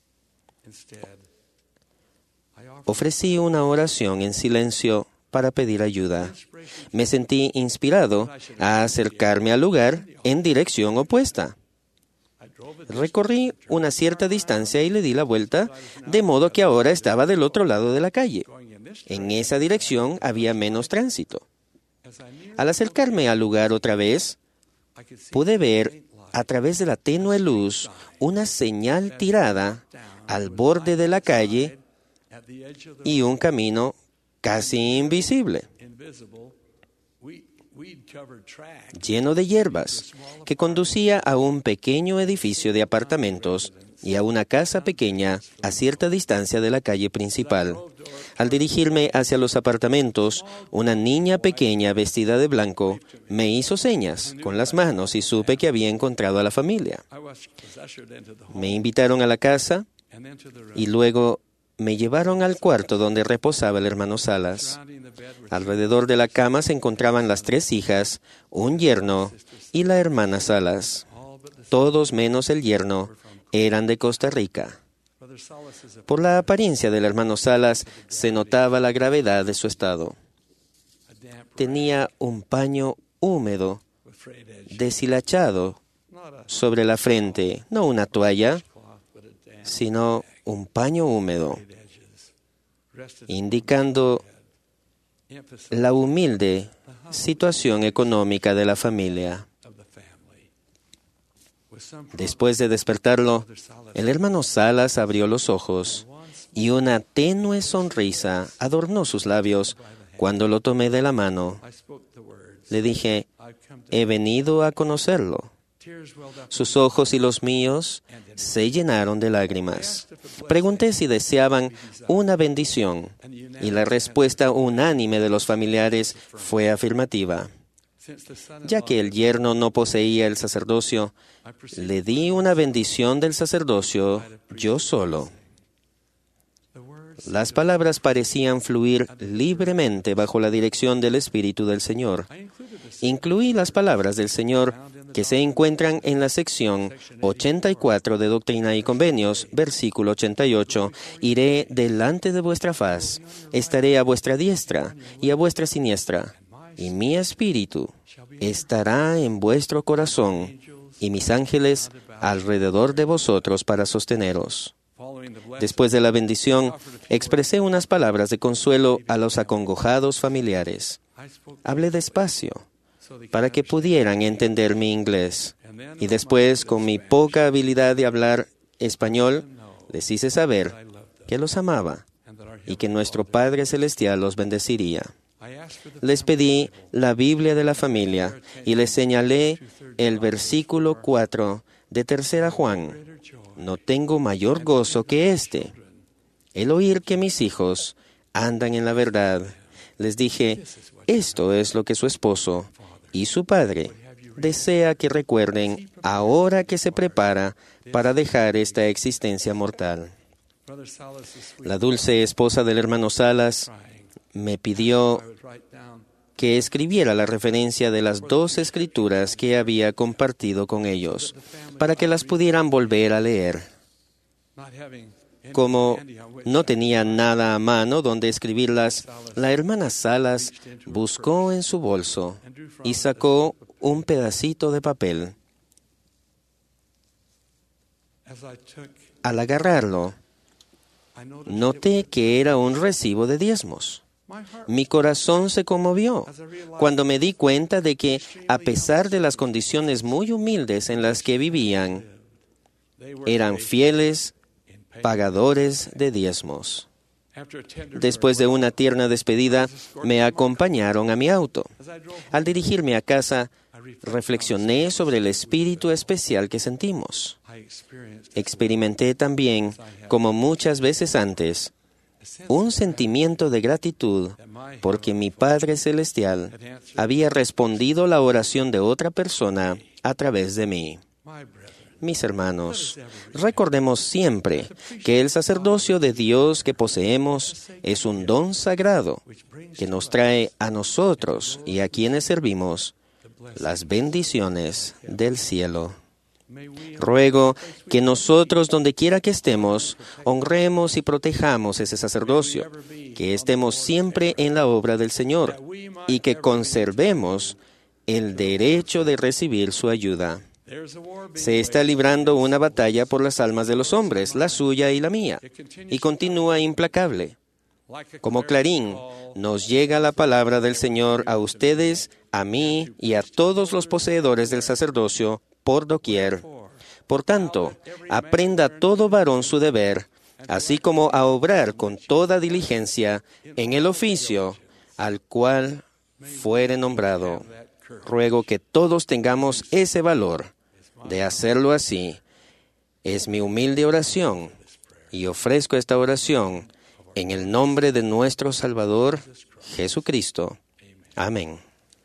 Ofrecí una oración en silencio para pedir ayuda. Me sentí inspirado a acercarme al lugar en dirección opuesta. Recorrí una cierta distancia y le di la vuelta, de modo que ahora estaba del otro lado de la calle. En esa dirección había menos tránsito. Al acercarme al lugar otra vez, pude ver a través de la tenue luz una señal tirada al borde de la calle y un camino casi invisible, lleno de hierbas, que conducía a un pequeño edificio de apartamentos y a una casa pequeña a cierta distancia de la calle principal. Al dirigirme hacia los apartamentos, una niña pequeña vestida de blanco me hizo señas con las manos y supe que había encontrado a la familia. Me invitaron a la casa y luego me llevaron al cuarto donde reposaba el hermano Salas. Alrededor de la cama se encontraban las 3 hijas, un yerno y la hermana Salas. Todos menos el yerno eran de Costa Rica. Por la apariencia del hermano Salas se notaba la gravedad de su estado. Tenía un paño húmedo, deshilachado sobre la frente, no una toalla, sino un paño húmedo, indicando la humilde situación económica de la familia. Después de despertarlo, el hermano Salas abrió los ojos y una tenue sonrisa adornó sus labios cuando lo tomé de la mano. Le dije, he venido a conocerlo. Sus ojos y los míos se llenaron de lágrimas. Pregunté si deseaban una bendición y la respuesta unánime de los familiares fue afirmativa. Ya que el yerno no poseía el sacerdocio, le di una bendición del sacerdocio yo solo. Las palabras parecían fluir libremente bajo la dirección del Espíritu del Señor. Incluí las palabras del Señor que se encuentran en la sección 84 de Doctrina y Convenios, versículo 88. Iré delante de vuestra faz, estaré a vuestra diestra y a vuestra siniestra, y mi espíritu estará en vuestro corazón, y mis ángeles alrededor de vosotros para sosteneros. Después de la bendición, expresé unas palabras de consuelo a los acongojados familiares. Hablé despacio, para que pudieran entender mi inglés. Y después, con mi poca habilidad de hablar español, les hice saber que los amaba y que nuestro Padre Celestial los bendeciría. Les pedí la Biblia de la familia y les señalé el versículo 4 de 3 Juan. No tengo mayor gozo que este, el oír que mis hijos andan en la verdad. Les dije, esto es lo que su esposo y su padre desea que recuerden ahora que se prepara para dejar esta existencia mortal. La dulce esposa del hermano Salas me pidió que escribiera la referencia de las 2 escrituras que había compartido con ellos, para que las pudieran volver a leer. Como no tenía nada a mano donde escribirlas, la hermana Salas buscó en su bolso y sacó un pedacito de papel. Al agarrarlo, noté que era un recibo de diezmos. Mi corazón se conmovió cuando me di cuenta de que, a pesar de las condiciones muy humildes en las que vivían, eran fieles pagadores de diezmos. Después de una tierna despedida, me acompañaron a mi auto. Al dirigirme a casa, reflexioné sobre el espíritu especial que sentimos. Experimenté también, como muchas veces antes, un sentimiento de gratitud porque mi Padre Celestial había respondido la oración de otra persona a través de mí. Mis hermanos, recordemos siempre que el sacerdocio de Dios que poseemos es un don sagrado que nos trae a nosotros y a quienes servimos las bendiciones del cielo. Ruego que nosotros, donde quiera que estemos, honremos y protejamos ese sacerdocio, que estemos siempre en la obra del Señor y que conservemos el derecho de recibir su ayuda. Se está librando una batalla por las almas de los hombres, la suya y la mía, y continúa implacable. Como clarín, nos llega la palabra del Señor a ustedes, a mí y a todos los poseedores del sacerdocio por doquier. Por tanto, aprenda todo varón su deber, así como a obrar con toda diligencia en el oficio al cual fuere nombrado. Ruego que todos tengamos ese valor de hacerlo así. Es mi humilde oración y ofrezco esta oración en el nombre de nuestro Salvador, Jesucristo. Amén.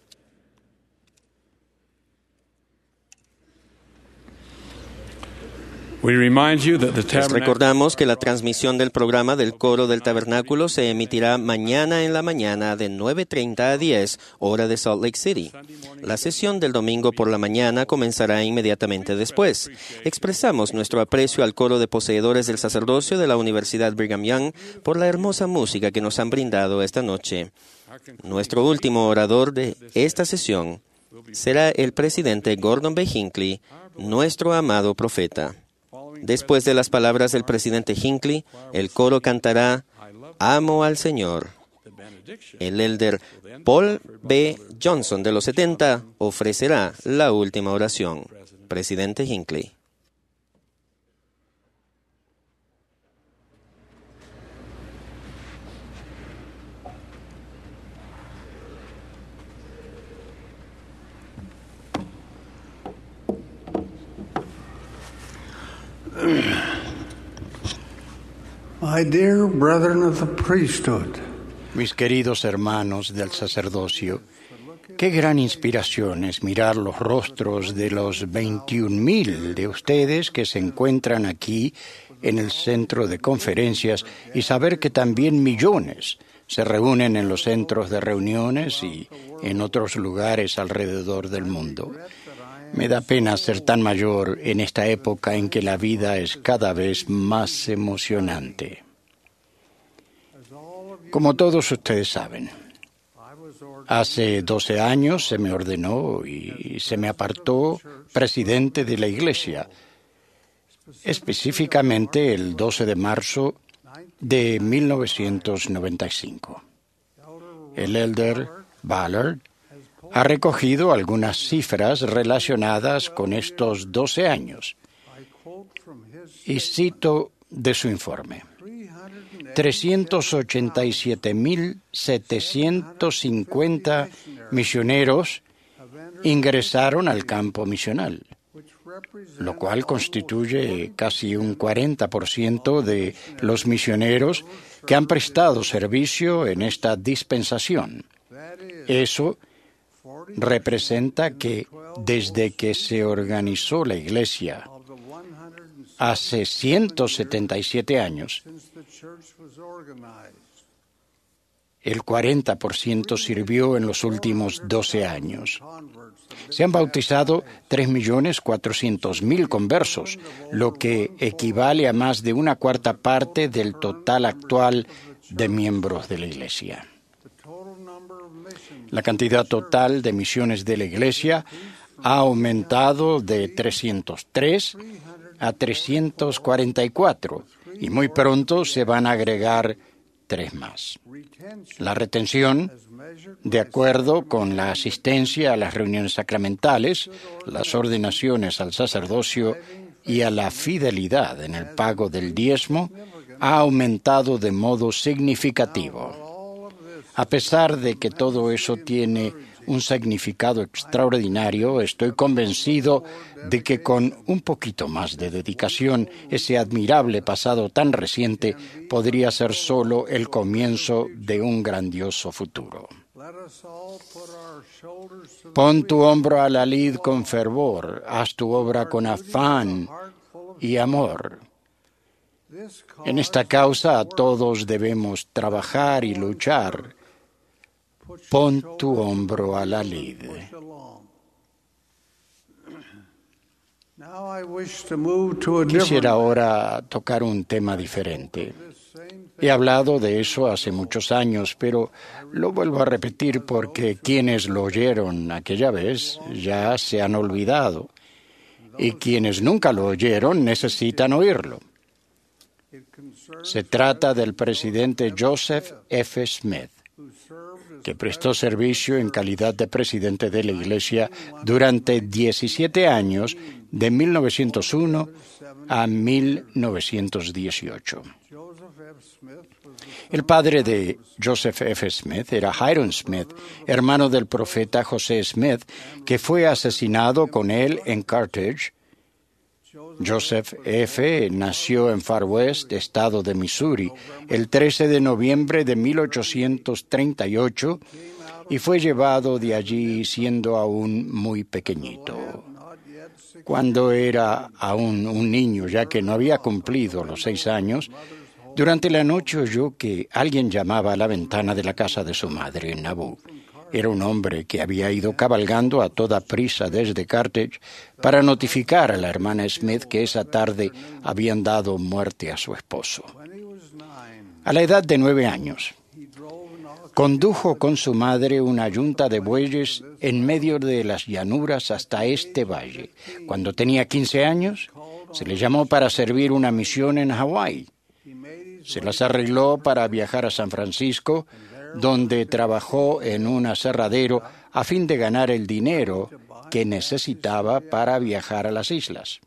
Les recordamos que la transmisión del programa del Coro del Tabernáculo se emitirá mañana en la mañana de 9:30 a 10, hora de Salt Lake City. La sesión del domingo por la mañana comenzará inmediatamente después. Expresamos nuestro aprecio al coro de poseedores del sacerdocio de la Universidad Brigham Young por la hermosa música que nos han brindado esta noche. Nuestro último orador de esta sesión será el presidente Gordon B. Hinckley, nuestro amado profeta. Después de las palabras del presidente Hinckley, el coro cantará Amo al Señor. El elder Paul B. Johnson de los 70 ofrecerá la última oración. Presidente Hinckley. My dear brethren of the priesthood. Mis queridos hermanos del sacerdocio, qué gran inspiración es mirar los rostros de los 21,000 de ustedes que se encuentran aquí en el centro de conferencias y saber que también millones se reúnen en los centros de reuniones y en otros lugares alrededor del mundo. Me da pena ser tan mayor en esta época en que la vida es cada vez más emocionante. Como todos ustedes saben, hace 12 años se me ordenó y se me apartó presidente de la Iglesia, específicamente el 12 de marzo de 1995. El elder Ballard ha recogido algunas cifras relacionadas con estos 12 años. Y cito de su informe: 387.750 misioneros ingresaron al campo misional, lo cual constituye casi un 40% de los misioneros que han prestado servicio en esta dispensación. Eso representa que desde que se organizó la Iglesia hace 177 años, el 40% sirvió en los últimos 12 años. Se han bautizado 3.400.000 conversos, lo que equivale a más de una cuarta parte del total actual de miembros de la Iglesia. La cantidad total de misiones de la Iglesia ha aumentado de 303 a 344 y muy pronto se van a agregar 3 más. La retención, de acuerdo con la asistencia a las reuniones sacramentales, las ordenaciones al sacerdocio y a la fidelidad en el pago del diezmo, ha aumentado de modo significativo. A pesar de que todo eso tiene un significado extraordinario, estoy convencido de que con un poquito más de dedicación, ese admirable pasado tan reciente podría ser solo el comienzo de un grandioso futuro. Pon tu hombro a la lid con fervor, haz tu obra con afán y amor. En esta causa todos debemos trabajar y luchar. Pon tu hombro a la lid. Quisiera ahora tocar un tema diferente. He hablado de eso hace muchos años, pero lo vuelvo a repetir porque quienes lo oyeron aquella vez ya se han olvidado y quienes nunca lo oyeron necesitan oírlo. Se trata del presidente Joseph F. Smith, que prestó servicio en calidad de presidente de la Iglesia durante 17 años, de 1901 a 1918. El padre de Joseph F. Smith era Hyrum Smith, hermano del profeta José Smith, que fue asesinado con él en Carthage. Joseph F. nació en Far West, estado de Missouri, el 13 de noviembre de 1838 y fue llevado de allí siendo aún muy pequeñito. Cuando era aún un niño, ya que no había cumplido los 6 años, durante la noche oyó que alguien llamaba a la ventana de la casa de su madre en Nauvoo. Era un hombre que había ido cabalgando a toda prisa desde Carthage para notificar a la hermana Smith que esa tarde habían dado muerte a su esposo. A la edad de 9 años, condujo con su madre una yunta de bueyes en medio de las llanuras hasta este valle. Cuando tenía 15 años, se le llamó para servir una misión en Hawái. Se las arregló para viajar a San Francisco, donde trabajó en un aserradero a fin de ganar el dinero que necesitaba para viajar a las islas.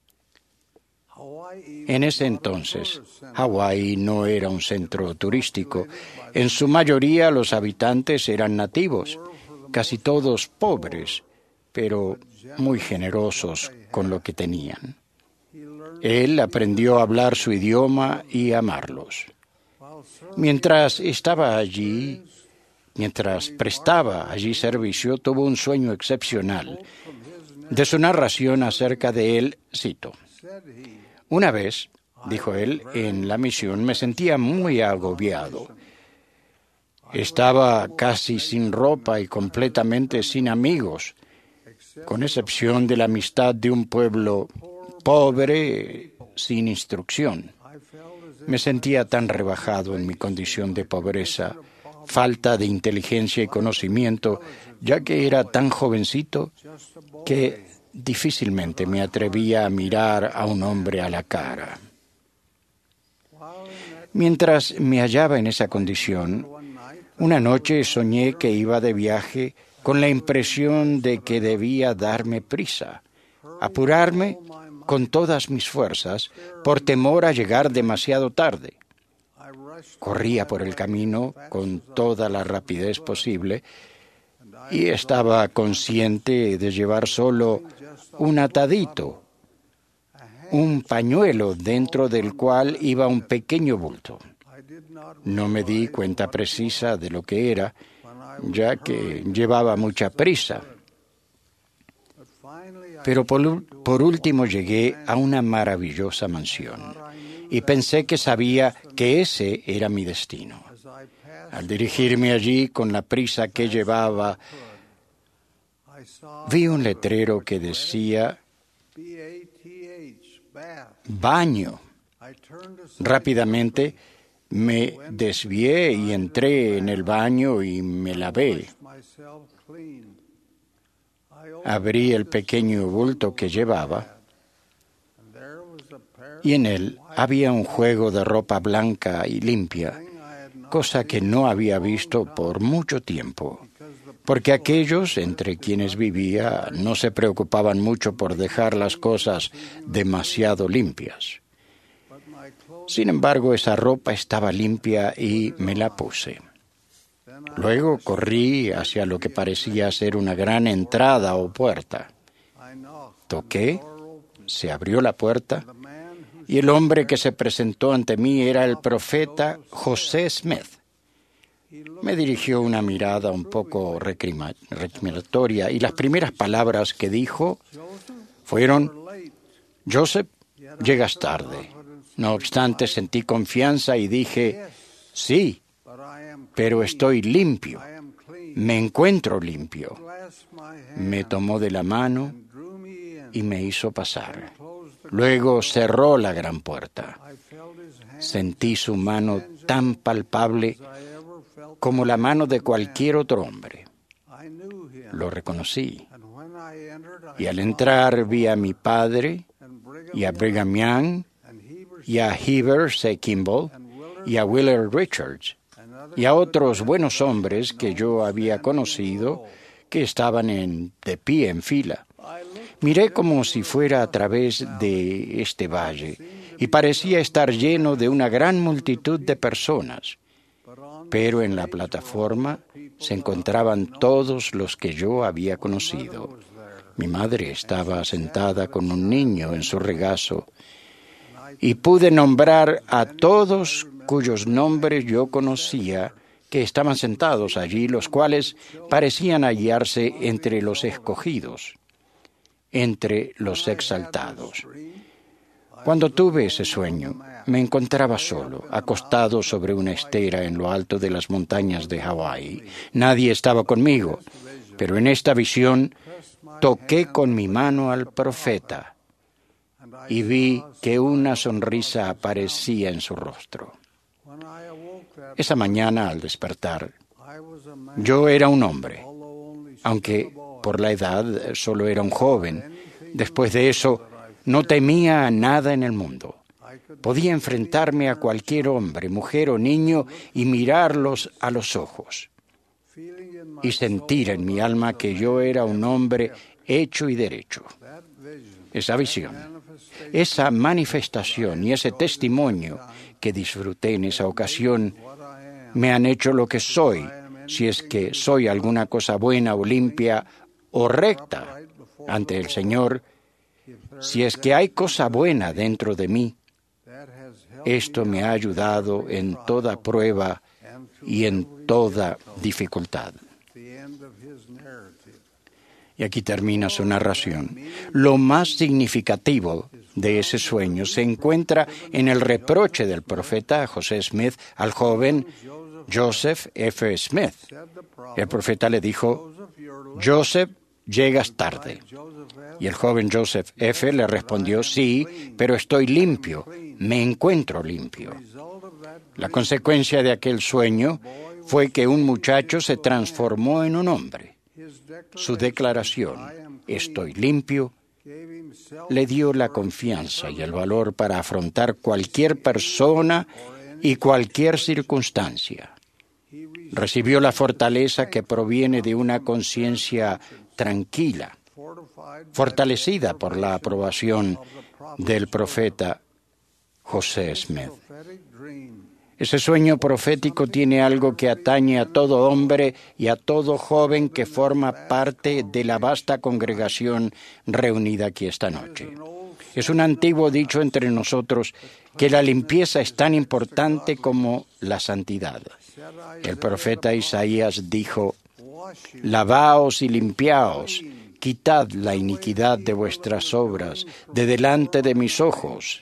En ese entonces, Hawái no era un centro turístico. En su mayoría los habitantes eran nativos, casi todos pobres, pero muy generosos con lo que tenían. Él aprendió a hablar su idioma y a amarlos. Mientras prestaba allí servicio, tuvo un sueño excepcional. De su narración acerca de él, cito: "Una vez", dijo él, "en la misión me sentía muy agobiado. Estaba casi sin ropa y completamente sin amigos, con excepción de la amistad de un pueblo pobre, sin instrucción. Me sentía tan rebajado en mi condición de pobreza, falta de inteligencia y conocimiento, ya que era tan jovencito que difícilmente me atrevía a mirar a un hombre a la cara. Mientras me hallaba en esa condición, una noche soñé que iba de viaje con la impresión de que debía darme prisa, apurarme con todas mis fuerzas por temor a llegar demasiado tarde. Corría por el camino con toda la rapidez posible y estaba consciente de llevar solo un atadito, un pañuelo dentro del cual iba un pequeño bulto. No me di cuenta precisa de lo que era, ya que llevaba mucha prisa. Pero por último llegué a una maravillosa mansión y pensé que sabía que ese era mi destino. Al dirigirme allí con la prisa que llevaba, vi un letrero que decía baño. Rápidamente me desvié y entré en el baño y me lavé. Abrí el pequeño bulto que llevaba y en él había un juego de ropa blanca y limpia, cosa que no había visto por mucho tiempo, porque aquellos entre quienes vivía no se preocupaban mucho por dejar las cosas demasiado limpias. Sin embargo, esa ropa estaba limpia y me la puse. Luego corrí hacia lo que parecía ser una gran entrada o puerta. Toqué, se abrió la puerta y el hombre que se presentó ante mí era el profeta José Smith. Me dirigió una mirada un poco recriminatoria y las primeras palabras que dijo fueron: Joseph, llegas tarde. No obstante, sentí confianza y dije: sí, pero estoy limpio. Me encuentro limpio. Me tomó de la mano y me hizo pasar. Luego cerró la gran puerta. Sentí su mano tan palpable como la mano de cualquier otro hombre. Lo reconocí. Y al entrar vi a mi padre y a Brigham Young y a Heber C. Kimball y a Willard Richards y a otros buenos hombres que yo había conocido que estaban de pie en fila. Miré como si fuera a través de este valle y parecía estar lleno de una gran multitud de personas. Pero en la plataforma se encontraban todos los que yo había conocido. Mi madre estaba sentada con un niño en su regazo y pude nombrar a todos cuyos nombres yo conocía que estaban sentados allí, los cuales parecían hallarse entre los escogidos, entre los exaltados. Cuando tuve ese sueño, me encontraba solo, acostado sobre una estera en lo alto de las montañas de Hawái. Nadie estaba conmigo, pero en esta visión toqué con mi mano al profeta y vi que una sonrisa aparecía en su rostro. Esa mañana, al despertar, yo era un hombre, aunque por la edad solo era un joven. Después de eso, no temía a nada en el mundo. Podía enfrentarme a cualquier hombre, mujer o niño y mirarlos a los ojos y sentir en mi alma que yo era un hombre hecho y derecho. Esa visión, esa manifestación y ese testimonio que disfruté en esa ocasión me han hecho lo que soy, si es que soy alguna cosa buena o limpia o recta ante el Señor. Si es que hay cosa buena dentro de mí, esto me ha ayudado en toda prueba y en toda dificultad. Y aquí termina su narración. Lo más significativo de ese sueño se encuentra en el reproche del profeta José Smith al joven Joseph F. Smith. El profeta le dijo: Joseph, llegas tarde. Y el joven Joseph F. le respondió: sí, pero estoy limpio, me encuentro limpio. La consecuencia de aquel sueño fue que un muchacho se transformó en un hombre. Su declaración, estoy limpio, le dio la confianza y el valor para afrontar cualquier persona y cualquier circunstancia. Recibió la fortaleza que proviene de una conciencia tranquila, fortalecida por la aprobación del profeta José Smith. Ese sueño profético tiene algo que atañe a todo hombre y a todo joven que forma parte de la vasta congregación reunida aquí esta noche. Es un antiguo dicho entre nosotros que la limpieza es tan importante como la santidad. El profeta Isaías dijo: «Lavaos y limpiaos, quitad la iniquidad de vuestras obras de delante de mis ojos.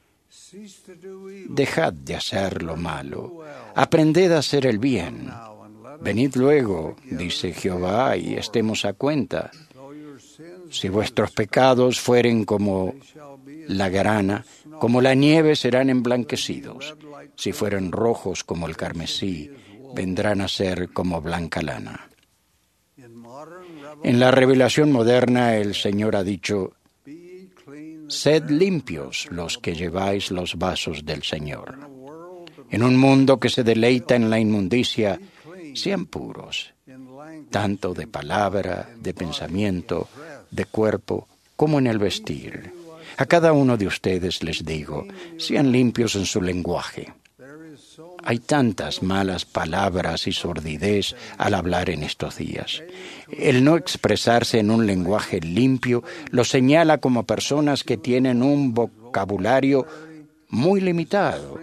Dejad de hacer lo malo, aprended a hacer el bien. Venid luego, dice Jehová, y estemos a cuenta. Si vuestros pecados fueren como la grana, como la nieve serán emblanquecidos. Si fueren rojos como el carmesí, vendrán a ser como blanca lana». En la revelación moderna, el Señor ha dicho: «Sed limpios los que lleváis los vasos del Señor». En un mundo que se deleita en la inmundicia, sean puros, tanto de palabra, de pensamiento, de cuerpo, como en el vestir. A cada uno de ustedes les digo, sean limpios en su lenguaje. Hay tantas malas palabras y sordidez al hablar en estos días. El no expresarse en un lenguaje limpio los señala como personas que tienen un vocabulario muy limitado.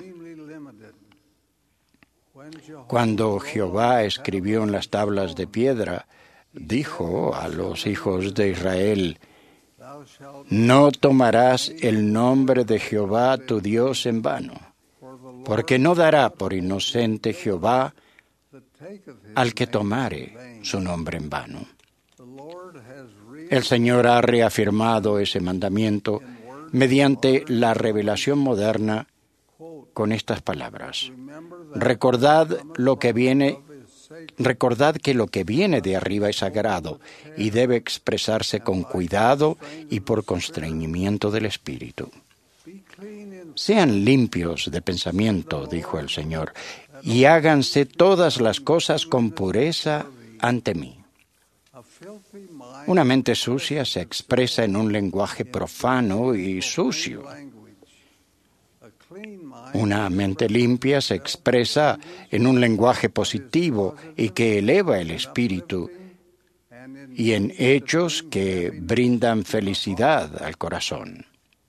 Cuando Jehová escribió en las tablas de piedra, dijo a los hijos de Israel: «No tomarás el nombre de Jehová tu Dios en vano, porque no dará por inocente Jehová al que tomare su nombre en vano». El Señor ha reafirmado ese mandamiento mediante la revelación moderna con estas palabras: Recordad que lo que viene de arriba es sagrado y debe expresarse con cuidado y por constreñimiento del Espíritu. Sean limpios de pensamiento, dijo el Señor, y háganse todas las cosas con pureza ante mí. Una mente sucia se expresa en un lenguaje profano y sucio. Una mente limpia se expresa en un lenguaje positivo y que eleva el espíritu y en hechos que brindan felicidad al corazón.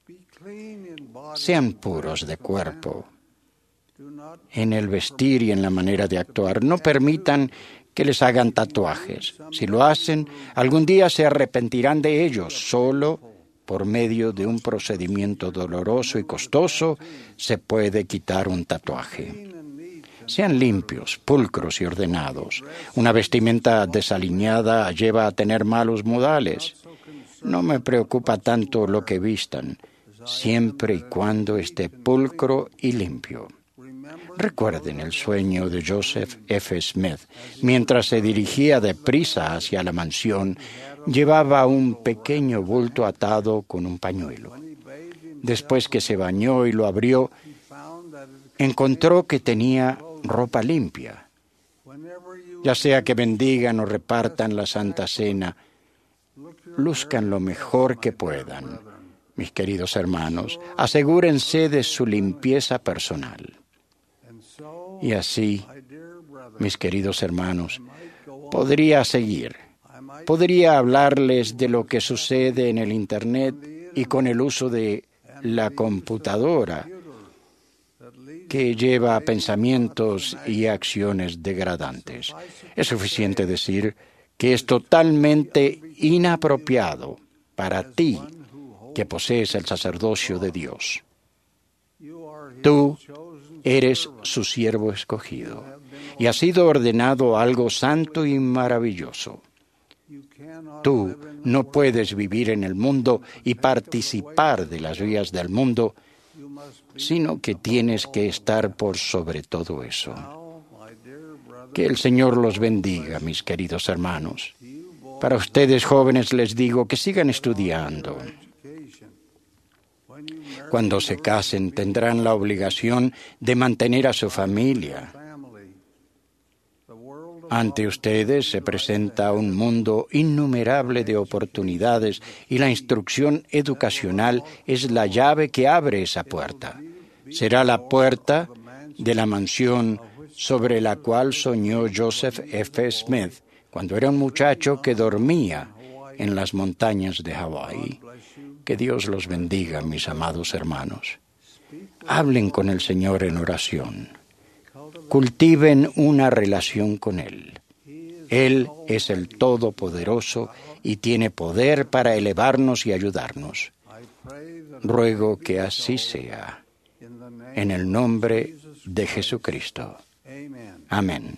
Sean puros de cuerpo, en el vestir y en la manera de actuar. No permitan que les hagan tatuajes. Si lo hacen, algún día se arrepentirán de ellos. Solo por medio de un procedimiento doloroso y costoso se puede quitar un tatuaje. Sean limpios, pulcros y ordenados. Una vestimenta desaliñada lleva a tener malos modales. No me preocupa tanto lo que vistan, siempre y cuando esté pulcro y limpio. Recuerden el sueño de Joseph F. Smith. Mientras se dirigía deprisa hacia la mansión, llevaba un pequeño bulto atado con un pañuelo. Después que se bañó y lo abrió, encontró que tenía ropa limpia. Ya sea que bendigan o repartan la Santa Cena, luzcan lo mejor que puedan. Mis queridos hermanos, asegúrense de su limpieza personal. Y así, mis queridos hermanos, podría seguir. Podría hablarles de lo que sucede en el Internet y con el uso de la computadora, que lleva a pensamientos y acciones degradantes. Es suficiente decir que es totalmente inapropiado para ti que posees el sacerdocio de Dios. Tú eres su siervo escogido y has sido ordenado algo santo y maravilloso. Tú no puedes vivir en el mundo y participar de las vías del mundo, sino que tienes que estar por sobre todo eso. Que el Señor los bendiga, mis queridos hermanos. Para ustedes jóvenes les digo que sigan estudiando. Cuando se casen tendrán la obligación de mantener a su familia. Ante ustedes se presenta un mundo innumerable de oportunidades y la instrucción educacional es la llave que abre esa puerta. Será la puerta de la mansión sobre la cual soñó Joseph F. Smith cuando era un muchacho que dormía en las montañas de Hawái. Que Dios los bendiga, mis amados hermanos. Hablen con el Señor en oración. Cultiven una relación con Él. Él es el Todopoderoso y tiene poder para elevarnos y ayudarnos. Ruego que así sea. En el nombre de Jesucristo. Amén.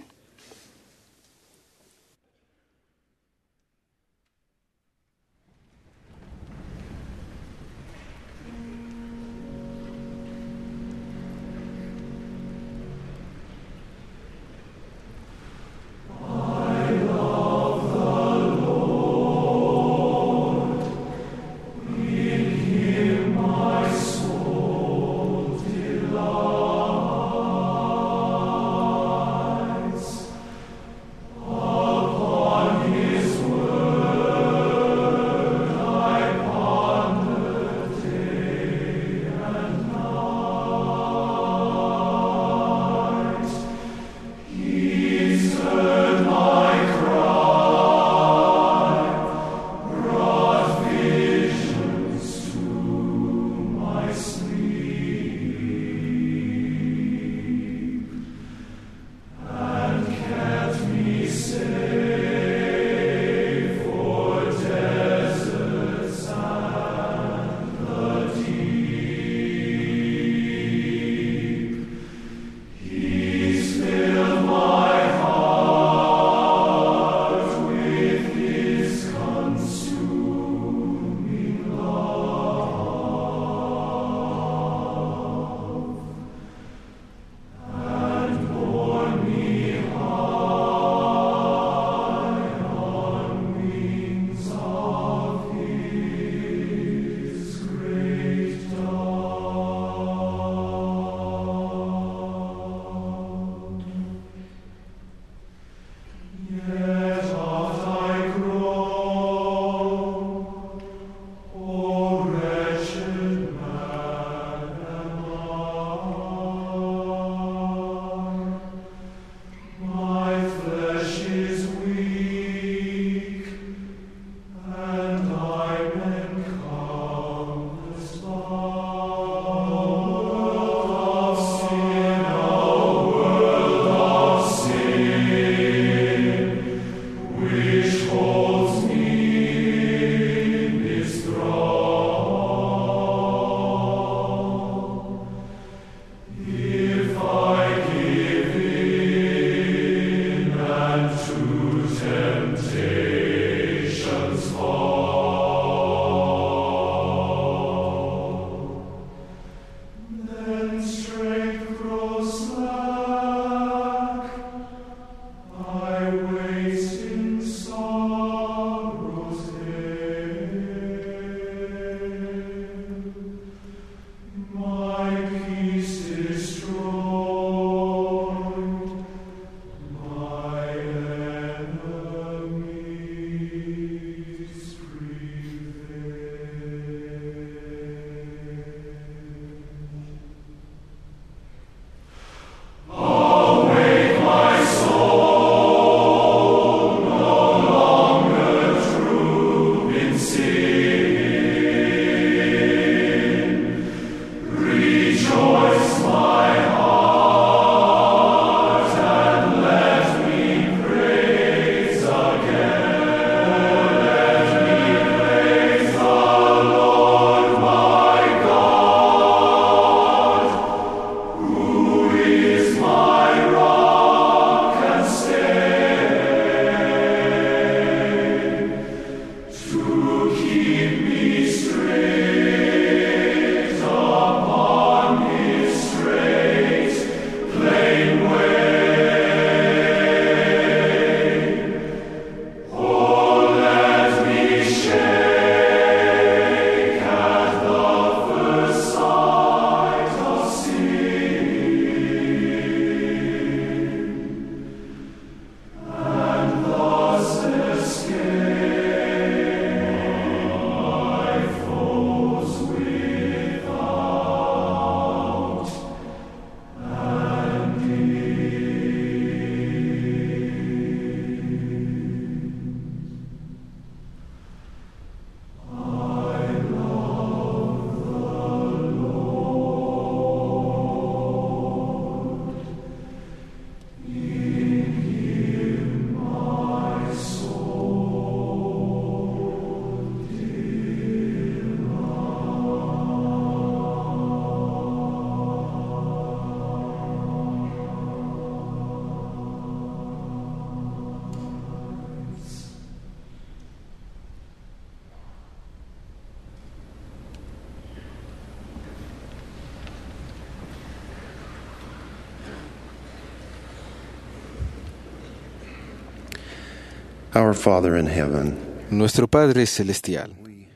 Our Father in heaven, Nuestro Padre Celestial,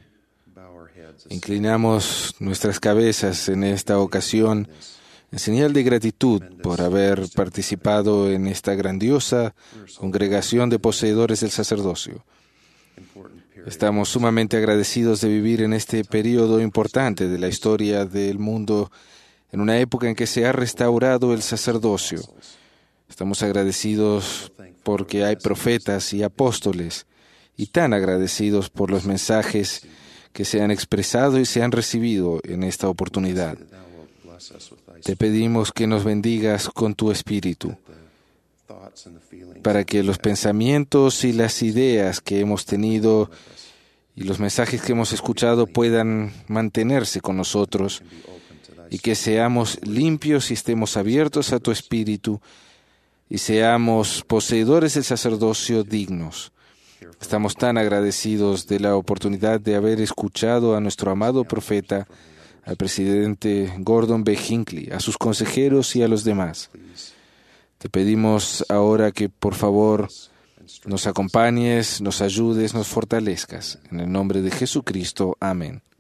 inclinamos nuestras cabezas en esta ocasión en señal de gratitud por haber participado en esta grandiosa congregación de poseedores del sacerdocio. Estamos sumamente agradecidos de vivir en este periodo importante de la historia del mundo, en una época en que se ha restaurado el sacerdocio. Estamos agradecidos porque hay profetas y apóstoles, y tan agradecidos por los mensajes que se han expresado y se han recibido en esta oportunidad. Te pedimos que nos bendigas con tu Espíritu, para que los pensamientos y las ideas que hemos tenido y los mensajes que hemos escuchado puedan mantenerse con nosotros y que seamos limpios y estemos abiertos a tu Espíritu y seamos poseedores del sacerdocio dignos. Estamos tan agradecidos de la oportunidad de haber escuchado a nuestro amado profeta, al presidente Gordon B. Hinckley, a sus consejeros y a los demás. Te pedimos ahora que, por favor, nos acompañes, nos ayudes, nos fortalezcas. En el nombre de Jesucristo. Amén.